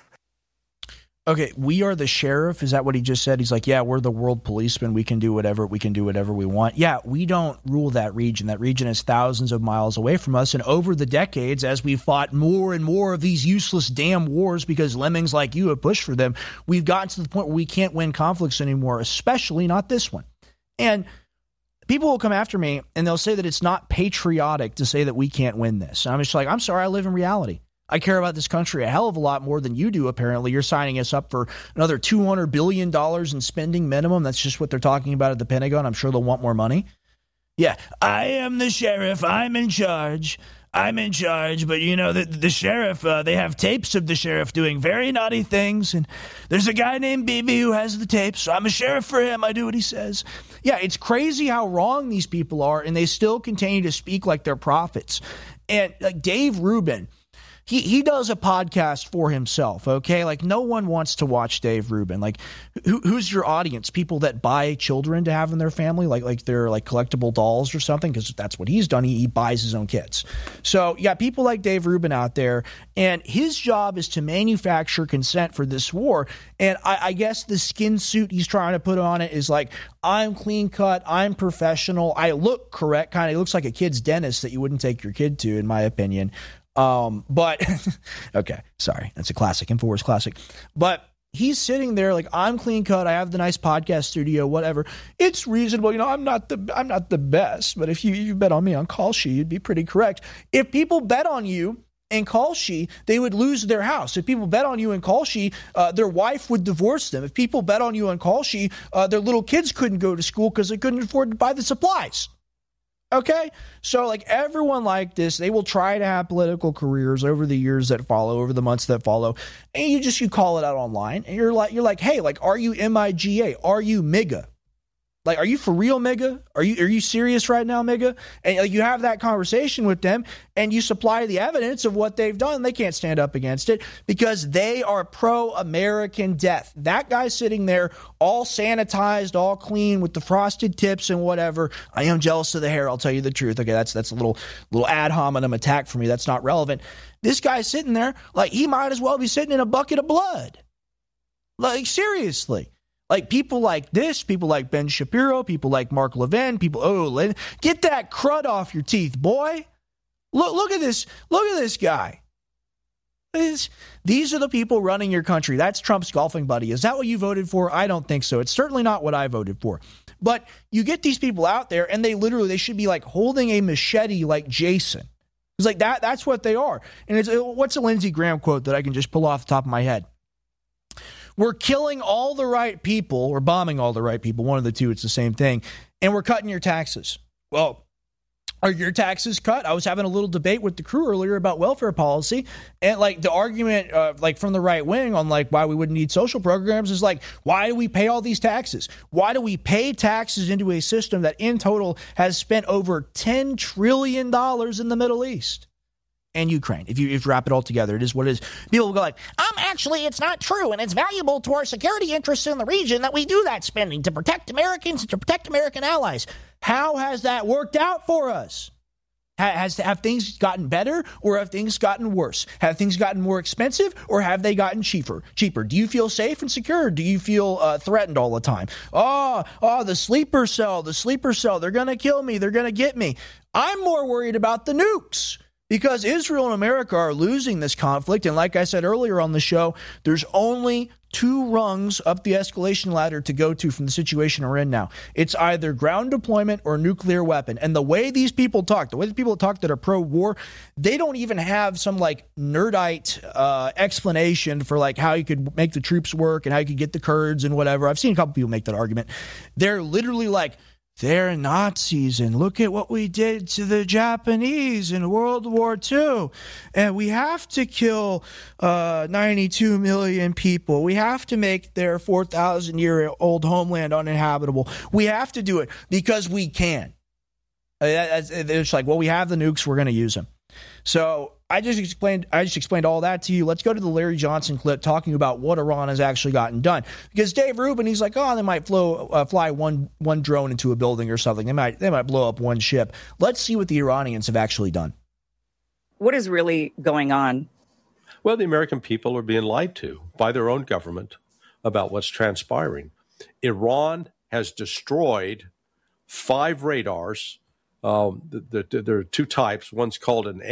Okay, we are the sheriff. Is that what he just said? He's like, yeah, we're the world policeman. We can do whatever we want. Yeah, we don't rule that region. That region is thousands of miles away from us. And over the decades, as we fought more and more of these useless damn wars because lemmings like you have pushed for them, we've gotten to the point where we can't win conflicts anymore, especially not this one. And people will come after me and they'll say that it's not patriotic to say that we can't win this. And I'm just like, I'm sorry, I live in reality. I care about this country a hell of a lot more than you do, apparently. You're signing us up for another $200 billion in spending minimum. That's just what they're talking about at the Pentagon. I'm sure they'll want more money. Yeah, I am the sheriff. I'm in charge. But, the sheriff, they have tapes of the sheriff doing very naughty things. And there's a guy named Bibi who has the tapes. So I'm a sheriff for him. I do what he says. Yeah, it's crazy how wrong these people are. And they still continue to speak like they're prophets. And like Dave Rubin, He does a podcast for himself, okay? Like, no one wants to watch Dave Rubin. Like, who's your audience? People that buy children to have in their family, like they're like collectible dolls or something, because that's what he's done. He buys his own kids. So, you got people like Dave Rubin out there, and his job is to manufacture consent for this war. And I guess the skin suit he's trying to put on it is like, I'm clean cut, I'm professional, I look correct. Kind of looks like a kid's dentist that you wouldn't take your kid to, in my opinion. But okay, sorry, that's a classic, InfoWars classic. But he's sitting there like, I'm clean cut, I have the nice podcast studio, whatever. It's reasonable, I'm not the best, but if you bet on me on Kalshi, you'd be pretty correct. If people bet on you in Kalshi, they would lose their house. If people bet on you in Kalshi, their wife would divorce them. If people bet on you in Kalshi, their little kids couldn't go to school because they couldn't afford to buy the supplies. Okay, so like everyone like this, they will try to have political careers over the years that follow, over the months that follow, and you call it out online, and you're like, hey, like, are you MIGA? Are you MIGA? Like, are you for real, MIGA? Are you serious right now, MIGA? And like, you have that conversation with them, and you supply the evidence of what they've done. They can't stand up against it because they are pro-American death. That guy sitting there, all sanitized, all clean, with the frosted tips and whatever. I am jealous of the hair. I'll tell you the truth. Okay, that's a little ad hominem attack for me. That's not relevant. This guy's sitting there like he might as well be sitting in a bucket of blood. Like, seriously. Like, people like this, people like Ben Shapiro, people like Mark Levin, get that crud off your teeth, boy. Look at this guy. These are the people running your country. That's Trump's golfing buddy. Is that what you voted for? I don't think so. It's certainly not what I voted for. But you get these people out there, and they should be like holding a machete like Jason. It's like that's what they are. And what's a Lindsey Graham quote that I can just pull off the top of my head? We're killing all the right people, or bombing all the right people, one of the two, it's the same thing, and we're cutting your taxes. Well, are your taxes cut? I was having a little debate with the crew earlier about welfare policy, and like the argument like from the right wing on like why we wouldn't need social programs is like, why do we pay all these taxes? Why do we pay taxes into a system that in total has spent over $10 trillion in the Middle East? And Ukraine. If you wrap it all together, it is what it is. People will go like, actually, it's not true, and it's valuable to our security interests in the region that we do that spending to protect Americans and to protect American allies. How has that worked out for us? Have things gotten better, or have things gotten worse? Have things gotten more expensive, or have they gotten cheaper? Do you feel safe and secure? Do you feel threatened all the time? The sleeper cell. They're going to kill me. They're going to get me. I'm more worried about the nukes, because Israel and America are losing this conflict. And like I said earlier on the show, there's only 2 rungs up the escalation ladder to go to from the situation we're in now. It's either ground deployment or nuclear weapon. And the way these people talk, that are pro-war, they don't even have some like nerdite explanation for like how you could make the troops work and how you could get the Kurds and whatever. I've seen a couple people make that argument. They're literally like, they're Nazis, and look at what we did to the Japanese in World War II. And we have to kill 92 million people. We have to make their 4,000-year-old homeland uninhabitable. We have to do it because we can. It's like, well, we have the nukes, we're going to use them. So I just explained all that to you. Let's go to the Larry Johnson clip talking about what Iran has actually gotten done. Because Dave Rubin, he's like, they might fly one drone into a building or something. They might blow up one ship. Let's see what the Iranians have actually done. What is really going on? Well, the American people are being lied to by their own government about what's transpiring. Iran has destroyed 5 radars. There are 2 types. One's called an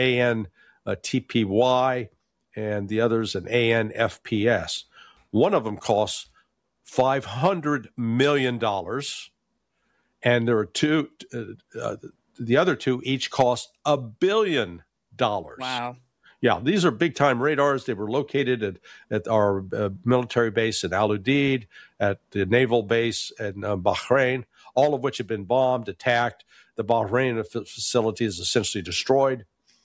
AN-TPY, and the other's an AN-FPS. One of them costs $500 million, and there are 2. The other 2 each cost $1 billion. Wow. Yeah, these are big-time radars. They were located at our military base in Al Udeid, at the naval base in Bahrain, all of which have been bombed, attacked. The Bahrain facility is essentially destroyed.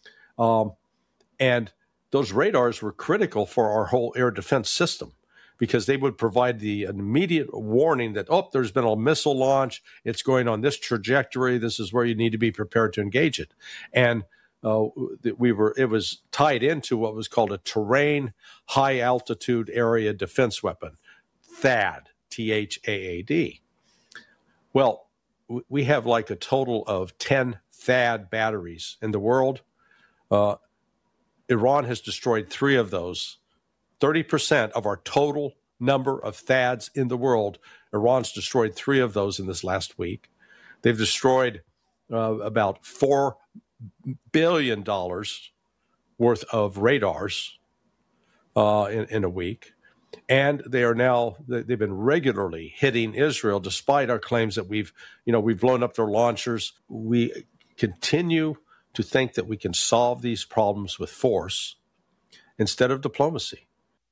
And those radars were critical for our whole air defense system, because they would provide the immediate warning that, there's been a missile launch. It's going on this trajectory. This is where you need to be prepared to engage it. And it was tied into what was called a terrain high altitude area defense weapon, THAAD, THAAD. Well, we have like a total of 10 THAAD batteries in the world. Iran has destroyed 3 of those. 30% of our total number of THAADs in the world, Iran's destroyed 3 of those in this last week. They've destroyed about $4 billion worth of radars in a week. And they've been regularly hitting Israel, despite our claims that we've blown up their launchers. We continue to think that we can solve these problems with force instead of diplomacy.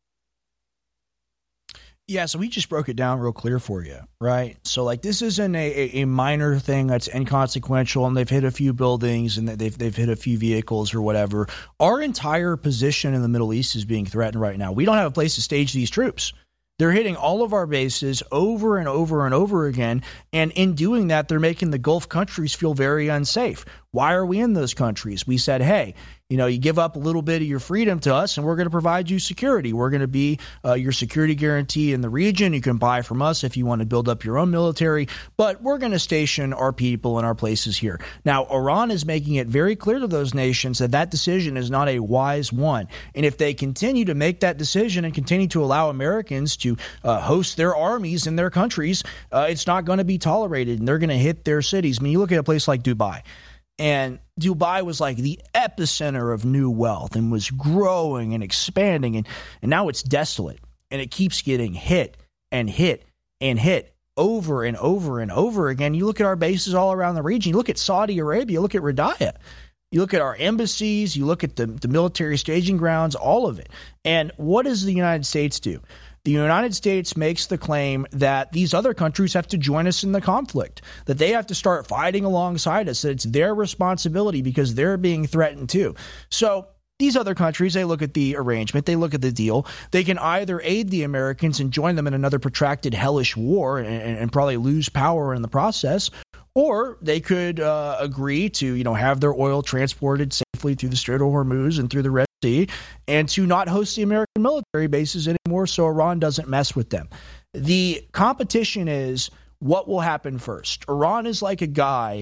Yeah, so we just broke it down real clear for you, right? So like, this isn't a minor thing that's inconsequential, and they've hit a few buildings and they've hit a few vehicles or whatever. Our entire position in the Middle East is being threatened right now. We don't have a place to stage these troops. They're hitting all of our bases over and over and over again, and in doing that, they're making the Gulf countries feel very unsafe. Why are we in those countries? We said, hey, you give up a little bit of your freedom to us, and we're going to provide you security. We're going to be your security guarantee in the region. You can buy from us if you want to build up your own military, but we're going to station our people in our places here. Now, Iran is making it very clear to those nations that decision is not a wise one. And if they continue to make that decision and continue to allow Americans to host their armies in their countries, it's not going to be tolerated, and they're going to hit their cities. I mean, you look at a place like Dubai. And Dubai was like the epicenter of new wealth and was growing and expanding. And now it's desolate. And it keeps getting hit and hit and hit over and over and over again. You look at our bases all around the region. You look at Saudi Arabia. Look at Riyadh. You look at our embassies. You look at the military staging grounds, all of it. And what does the United States do? The United States makes the claim that these other countries have to join us in the conflict, that they have to start fighting alongside us, that it's their responsibility because they're being threatened too. So these other countries, they look at the arrangement, they look at the deal. They can either aid the Americans and join them in another protracted hellish war and probably lose power in the process, or they could agree to, have their oil transported safely through the Strait of Hormuz and through the Red Sea, and to not host the American military bases anymore so Iran doesn't mess with them. The competition is what will happen first. Iran is like a guy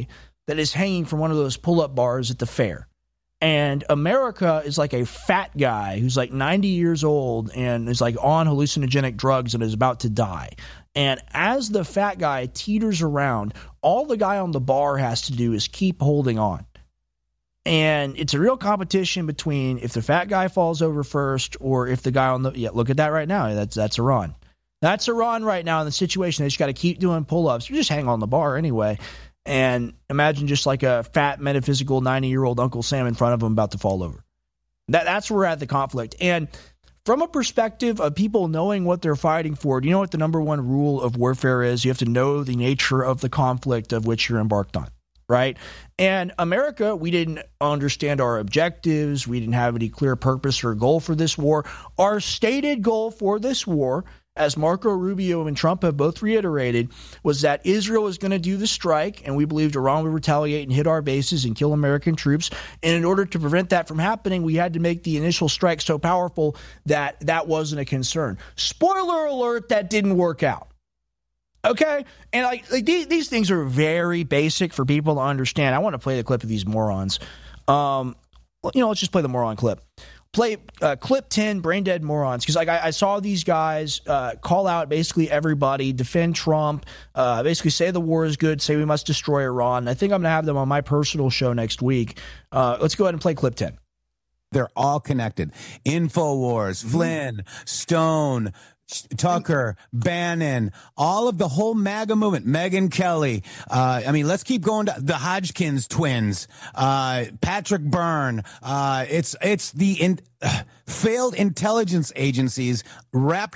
that is hanging from one of those pull-up bars at the fair. And America is like a fat guy who's like 90 years old and is like on hallucinogenic drugs and is about to die. And as the fat guy teeters around, all the guy on the bar has to do is keep holding on. And it's a real competition between if the fat guy falls over first or if the guy on the... Yeah, look at that right now. That's Iran. That's Iran right now in the situation. They just got to keep doing pull-ups. You just hang on the bar anyway. And imagine just like a fat, metaphysical 90-year-old Uncle Sam in front of him about to fall over. That's where we're at the conflict. And from a perspective of people knowing what they're fighting for, do you know what the number one rule of warfare is? You have to know the nature of the conflict of which you're embarked on, right? And America, we didn't understand our objectives. We didn't have any clear purpose or goal for this war. Our stated goal for this war, as Marco Rubio and Trump have both reiterated, was that Israel is going to do the strike, and we believed Iran would retaliate and hit our bases and kill American troops. And in order to prevent that from happening, we had to make the initial strike so powerful that that wasn't a concern. Spoiler alert, that didn't work out. Okay? And like these things are very basic for people to understand. I want to play the clip of these morons. Let's just play the moron clip. Play clip 10, brain dead morons, because I saw these guys call out basically everybody, defend Trump, basically say the war is good, say we must destroy Iran. I think I'm going to have them on my personal show next week. Let's go ahead and play clip 10. They're all connected. InfoWars, Flynn, Stone, Tucker, Bannon, all of the whole MAGA movement, Megyn Kelly. Let's keep going to the Hodgkins twins, Patrick Byrne. It's the failed intelligence agencies wrapped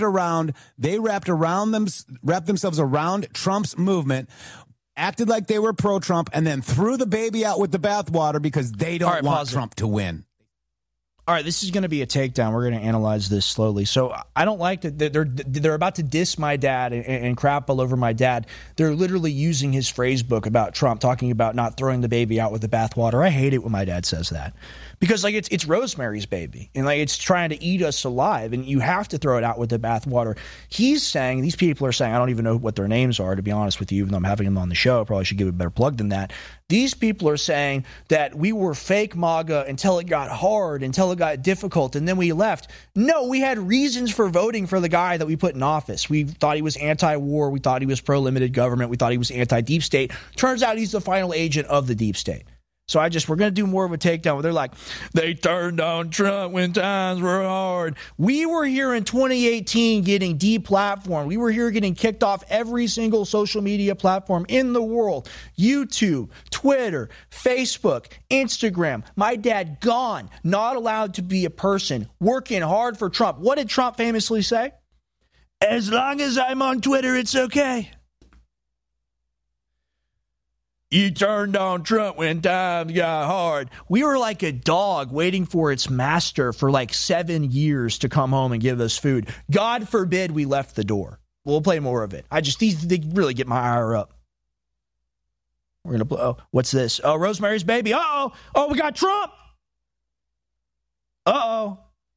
themselves around Trump's movement, acted like they were pro-Trump, and then threw the baby out with the bathwater because they don't want Trump to win. All right, this is going to be a takedown. We're going to analyze this slowly. So I don't like that they're about to diss my dad and crap all over my dad. They're literally using his phrase book about Trump, talking about not throwing the baby out with the bathwater. I hate it when my dad says that because like it's Rosemary's Baby and like it's trying to eat us alive, and you have to throw it out with the bathwater. These people are saying, I don't even know what their names are, to be honest with you, even though I'm having them on the show. I probably should give a better plug than that. These people are saying that we were fake MAGA until it got hard, until it got difficult, and then we left. No, we had reasons for voting for the guy that we put in office. We thought he was anti-war. We thought he was pro-limited government. We thought he was anti-deep state. Turns out he's the final agent of the deep state. So we're going to do more of a takedown where they're like, they turned on Trump when times were hard. We were here in 2018 getting deplatformed. We were here getting kicked off every single social media platform in the world. YouTube, Twitter, Facebook, Instagram. My dad gone, not allowed to be a person, working hard for Trump. What did Trump famously say? As long as I'm on Twitter, it's okay. You turned on Trump when times got hard. We were like a dog waiting for its master for like 7 years to come home and give us food. God forbid we left the door. We'll play more of it. They really get my ire up. We're going to play. Oh, what's this? Oh, Rosemary's Baby. Uh-oh. Oh, we got Trump. Uh-oh.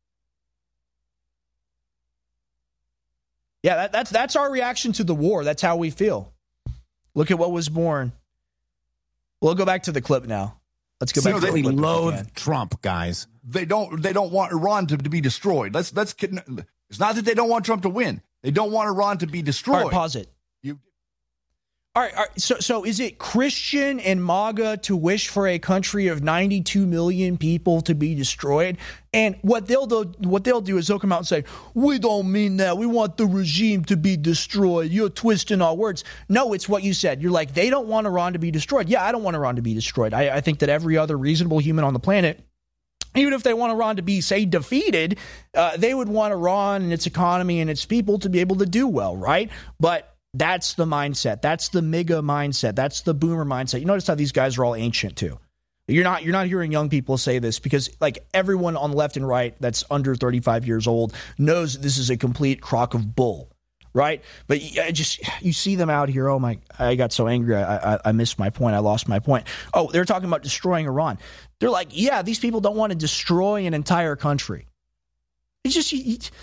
Yeah, that's our reaction to the war. That's how we feel. Look at what was born. We'll go back to the clip now. Let's go back to the clip. They loathe Trump, guys. They don't want Iran to be destroyed. It's not that they don't want Trump to win. They don't want Iran to be destroyed. All right, pause it. All right. So is it Christian and MAGA to wish for a country of 92 million people to be destroyed? And what they'll do is they'll come out and say, we don't mean that. We want the regime to be destroyed. You're twisting our words. No, it's what you said. You're like, they don't want Iran to be destroyed. Yeah, I don't want Iran to be destroyed. I think that every other reasonable human on the planet, even if they want Iran to be, say, defeated, they would want Iran and its economy and its people to be able to do well, right? But that's the mindset. That's the MAGA mindset. That's the boomer mindset. You notice how these guys are all ancient too. You're not hearing young people say this because like everyone on the left and right that's under 35 years old knows this is a complete crock of bull, right? But you see them out here. Oh my! I got so angry. I missed my point. I lost my point. Oh, they're talking about destroying Iran. They're like, yeah, these people don't want to destroy an entire country. It's just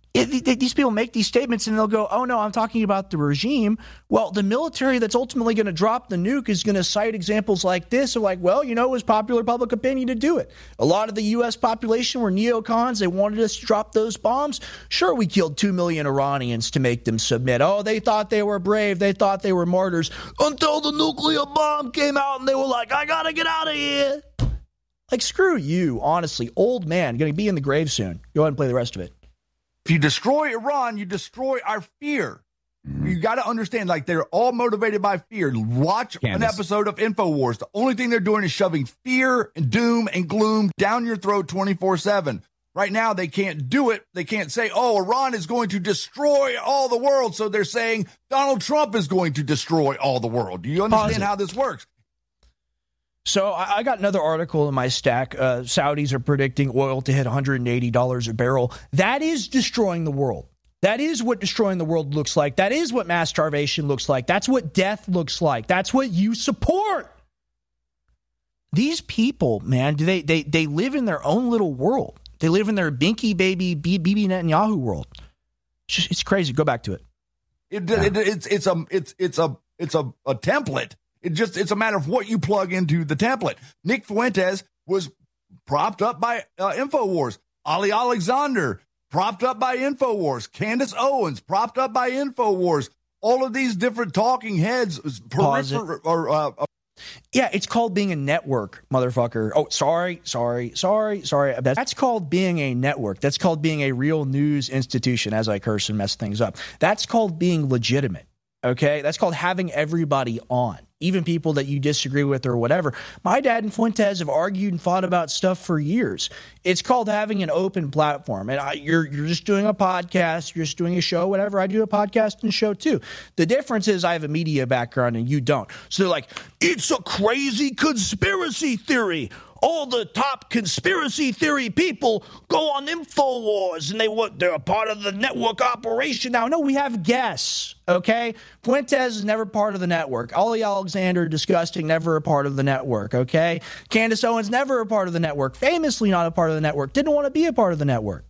These people make these statements and they'll go, oh, no, I'm talking about the regime. Well, the military that's ultimately going to drop the nuke is going to cite examples like this of like, well, it was popular public opinion to do it. A lot of the U.S. population were neocons. They wanted us to drop those bombs. Sure, we killed 2 million Iranians to make them submit. Oh, they thought they were brave. They thought they were martyrs until the nuclear bomb came out and they were like, I got to get out of here. Like, screw you, honestly. Old man, going to be in the grave soon. Go ahead and play the rest of it. If you destroy Iran, you destroy our fear. You got to understand, like, they're all motivated by fear. Watch an episode of InfoWars. The only thing they're doing is shoving fear and doom and gloom down your throat 24/7. Right now, they can't do it. They can't say, oh, Iran is going to destroy all the world. So they're saying Donald Trump is going to destroy all the world. Do you understand how this works? So I got another article in my stack. Saudis are predicting oil to hit $180 a barrel. That is destroying the world. That is what destroying the world looks like. That is what mass starvation looks like. That's what death looks like. That's what you support. These people, man, they live in their own little world. They live in their binky baby Bibi Netanyahu world. It's crazy. Go back to it. It's a template. It's a matter of what you plug into the template. Nick Fuentes was propped up by InfoWars. Ali Alexander, propped up by InfoWars. Candace Owens, propped up by InfoWars. All of these different talking heads. Yeah, it's called being a network, motherfucker. Oh, sorry. That's called being a network. That's called being a real news institution, as I curse and mess things up. That's called being legitimate. Okay, that's called having everybody on, even people that you disagree with or whatever. My dad and Fuentes have argued and fought about stuff for years. It's called having an open platform. And you're just doing a podcast, you're just doing a show, whatever. I do a podcast and show too. The difference is I have a media background and you don't. So they're like, it's a crazy conspiracy theory. All the top conspiracy theory people go on InfoWars and they're a part of the network operation now. No, we have guests, okay? Fuentes is never part of the network. Ali Alexander, disgusting, never a part of the network, okay? Candace Owens, never a part of the network. Famously not a part of the network. Didn't want to be a part of the network.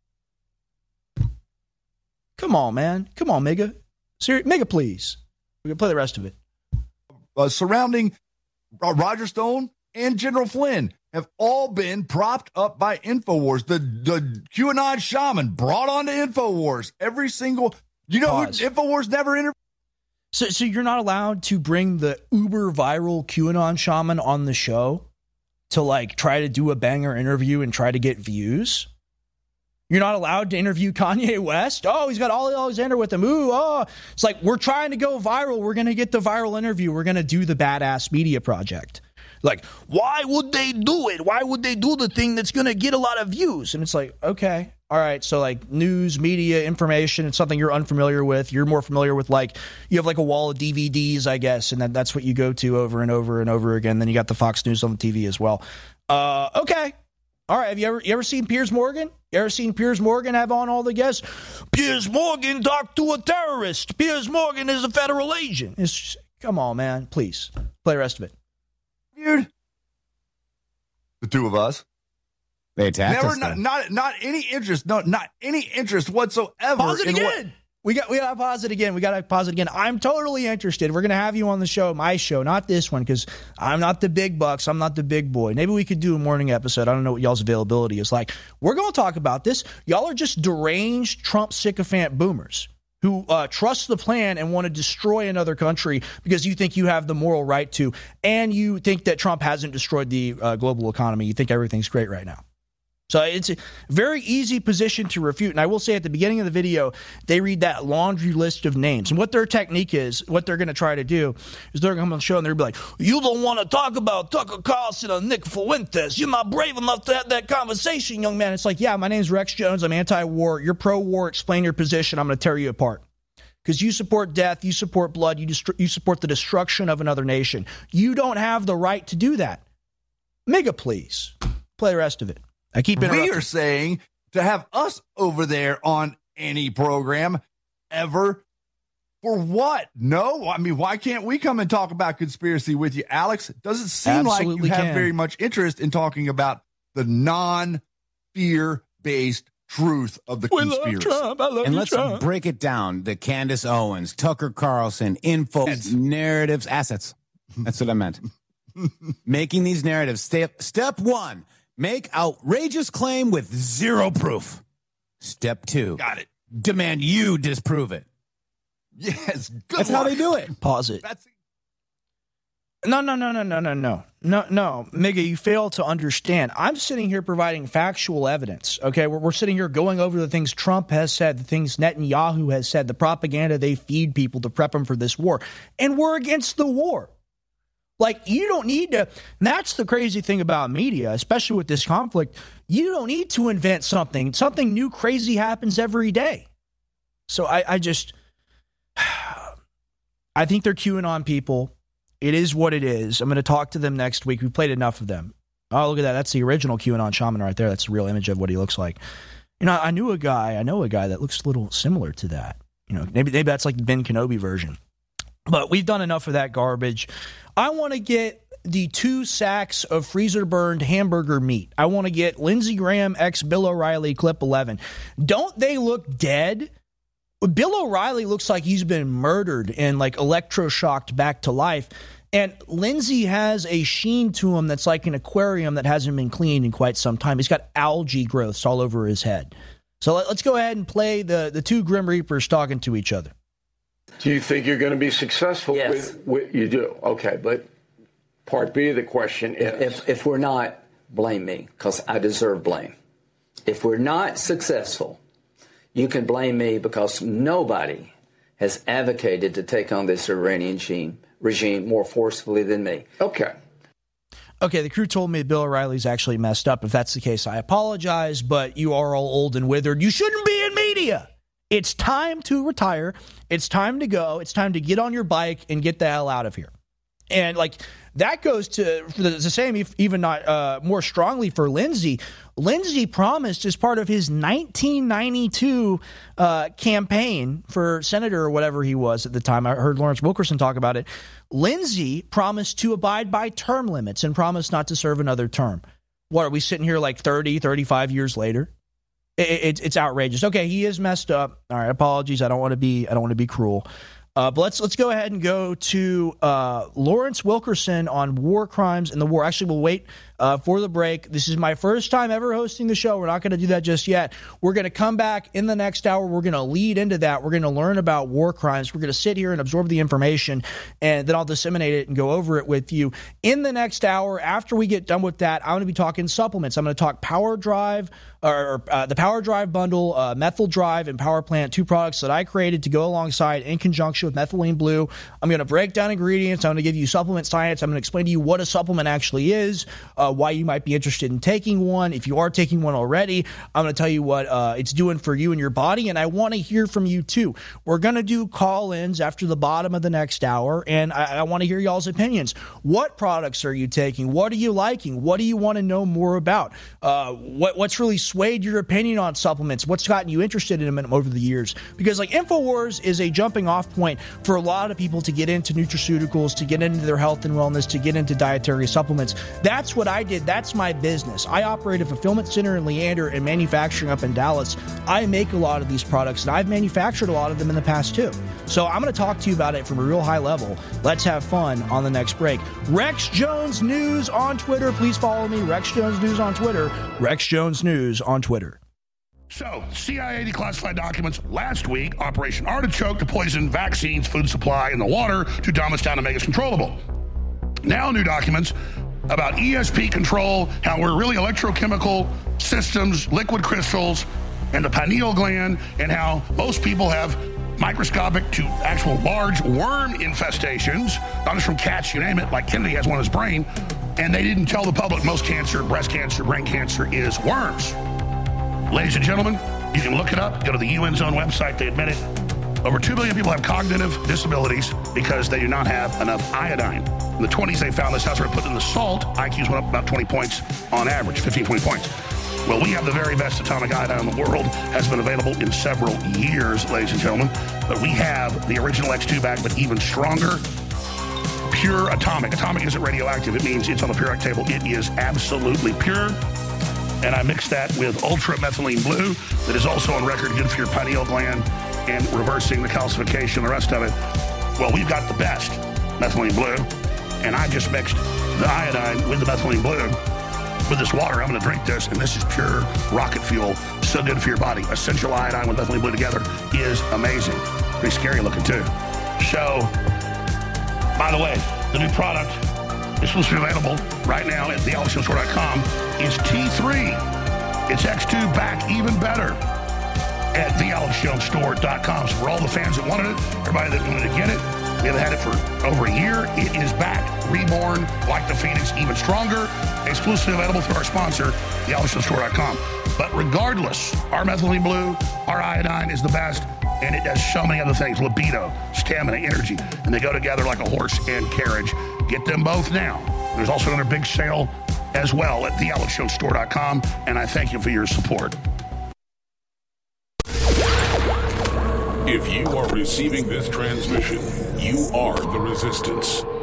Come on, man. Come on, Mega. Mega, please. We can play the rest of it. Surrounding Roger Stone and General Flynn have all been propped up by InfoWars. The QAnon shaman brought on to InfoWars. Every single, who InfoWars never interviewed. So you're not allowed to bring the uber viral QAnon shaman on the show to like try to do a banger interview and try to get views? You're not allowed to interview Kanye West? Oh, he's got Ali Alexander with him. Ooh, oh. It's like, we're trying to go viral. We're going to get the viral interview. We're going to do the badass media project. Like, why would they do it? Why would they do the thing that's going to get a lot of views? And it's like, okay, all right. So like news, media, information, it's something you're unfamiliar with. You're more familiar with like, you have like a wall of DVDs, I guess. And that's what you go to over and over and over again. Then you got the Fox News on the TV as well. Okay. All right. Have you ever seen Piers Morgan? You ever seen Piers Morgan have on all the guests? Piers Morgan talked to a terrorist. Piers Morgan is a federal agent. It's just, come on, man. Please play the rest of it. Dude, the two of us, they attacked us. Not any interest. No, not any interest whatsoever. Pause it again. We got to pause it again. I'm totally interested. We're gonna have you on the show, my show, not this one, because I'm not the big bucks. I'm not the big boy. Maybe we could do a morning episode. I don't know what y'all's availability is like. We're gonna talk about this. Y'all are just deranged Trump sycophant boomers who trust the plan and want to destroy another country because you think you have the moral right to, and you think that Trump hasn't destroyed the global economy. You think everything's great right now. So it's a very easy position to refute. And I will say at the beginning of the video, they read that laundry list of names. And what their technique is, what they're going to try to do, is they're going to come on the show and they're going to be like, you don't want to talk about Tucker Carlson or Nick Fuentes. You're not brave enough to have that conversation, young man. It's like, yeah, my name's Rex Jones. I'm anti-war. You're pro-war. Explain your position. I'm going to tear you apart. Because you support death, you support blood, you support the destruction of another nation. You don't have the right to do that. Mega, please. Play the rest of it. I keep interrupting. We are saying to have us over there on any program ever. For what? No. I mean, why can't we come and talk about conspiracy with you, Alex? It doesn't seem Absolutely like you have very much interest in talking about the non-fear-based truth of the conspiracy. And let's break it down. The Candace Owens, Tucker Carlson, infos, narratives, assets. That's what I meant. Making these narratives. Step one, make outrageous claim with zero proof. Step two, got it. Demand you disprove it. Yes, good That's luck. how they do it. Pause it. No. Migga, you fail to understand. I'm sitting here providing factual evidence, okay? We're sitting here going over the things Trump has said, the things Netanyahu has said, the propaganda they feed people to prep them for this war. And we're against the war. Like, you don't need to, that's the crazy thing about media, especially with this conflict. You don't need to invent something. Something new crazy happens every day. So I think they're QAnon people. It is what it is. I'm going to talk to them next week. We played enough of them. Oh, look at that. That's the original QAnon shaman right there. That's the real image of what he looks like. You know, I know a guy that looks a little similar to that. You know, maybe that's like the Ben Kenobi version. But we've done enough of that garbage. I want to get the 2 sacks of freezer-burned hamburger meat. I want to get Lindsey Graham x Bill O'Reilly clip 11. Don't they look dead? Bill O'Reilly looks like he's been murdered and like electroshocked back to life. And Lindsey has a sheen to him that's like an aquarium that hasn't been cleaned in quite some time. He's got algae growths all over his head. So let's go ahead and play the 2 Grim Reapers talking to each other. Do you think you're going to be successful? Yes. You do. Okay, but part B of the question is... If we're not, blame me, because I deserve blame. If we're not successful... You can blame me because nobody has advocated to take on this Iranian regime more forcefully than me. Okay, the crew told me Bill O'Reilly's actually messed up. If that's the case, I apologize, but you are all old and withered. You shouldn't be in media. It's time to retire. It's time to go. It's time to get on your bike and get the hell out of here. And like that goes to the same, even not more strongly for Lindsey. Lindsey promised as part of his 1992 campaign for senator or whatever he was at the time. I heard Lawrence Wilkerson talk about it. Lindsey promised to abide by term limits and promised not to serve another term. What, are we sitting here like 30, 35 years later? It's outrageous. Okay, he is messed up. All right, apologies. I don't want to be cruel. But let's go ahead and go to Lawrence Wilkerson on war crimes and the war. Actually, we'll wait for the break. This is my first time ever hosting the show. We're not going to do that just yet. We're going to come back in the next hour. We're going to lead into that. We're going to learn about war crimes. We're going to sit here and absorb the information, and then I'll disseminate it and go over it with you. In the next hour, after we get done with that, I'm going to be talking supplements. I'm going to talk Power Drive, or the Power Drive bundle, Methyl Drive, and Power Plant, 2 products that I created to go alongside in conjunction with Methylene Blue. I'm going to break down ingredients. I'm going to give you supplement science. I'm going to explain to you what a supplement actually is, why you might be interested in taking one. If you are taking one already, I'm going to tell you what it's doing for you and your body, and I want to hear from you too. We're going to do call-ins after the bottom of the next hour, and I want to hear y'all's opinions. What products are you taking? What are you liking? What do you want to know more about? What's really swayed your opinion on supplements? What's gotten you interested in them over the years? Because like InfoWars is a jumping off point for a lot of people to get into nutraceuticals, to get into their health and wellness, to get into dietary supplements. That's what I did. That's my business. I operate a fulfillment center in Leander and manufacturing up in Dallas. I make a lot of these products, and I've manufactured a lot of them in the past too. So I'm going to talk to you about it from a real high level. Let's have fun on the next break. Rex Jones News on Twitter. Please follow me. Rex Jones News on Twitter. Rex Jones News on Twitter. So, CIA declassified documents last week, Operation Artichoke to poison vaccines, food supply, and the water to dumb us down and make us controllable. Now new documents about ESP control, how we're really electrochemical systems, liquid crystals, and the pineal gland, and how most people have microscopic to actual large worm infestations, not just from cats, you name it, like Kennedy has one in his brain, and they didn't tell the public most cancer, breast cancer, brain cancer is worms. Ladies and gentlemen, you can look it up. Go to the UN's own website. They admit it. Over 2 billion people have cognitive disabilities because they do not have enough iodine. In the 20s, they found this house where they put in the salt. IQs went up about 20 points on average, 15, 20 points. Well, we have the very best atomic iodine in the world. Has been available in several years, ladies and gentlemen. But we have the original X2 back, but even stronger. Pure atomic. Atomic isn't radioactive. It means it's on the periodic table. It is absolutely pure. and I mix that with Ultra Methylene Blue that is also on record good for your pineal gland and reversing the calcification, the rest of it. Well, we've got the best methylene blue, and I just mixed the iodine with the methylene blue with this water. I'm going to drink this, and this is pure rocket fuel. So good for your body. Essential iodine with methylene blue together is amazing. Pretty scary looking, too. So, by the way, the new product is supposed to be available right now at thealexjonestore.com is T3. It's X2 back even better at thealexjonestore.com. So for all the fans that wanted it, everybody that wanted to get it, we have had it for over a year. It is back, reborn like the Phoenix, even stronger. Exclusively available through our sponsor, thealexjonestore.com. But regardless, our methylene blue, our iodine is the best, and it does so many other things: libido, stamina, energy, and they go together like a horse and carriage. Get them both now. There's also another big sale as well at thealexjonestore.com, and I thank you for your support. If you are receiving this transmission, you are the resistance.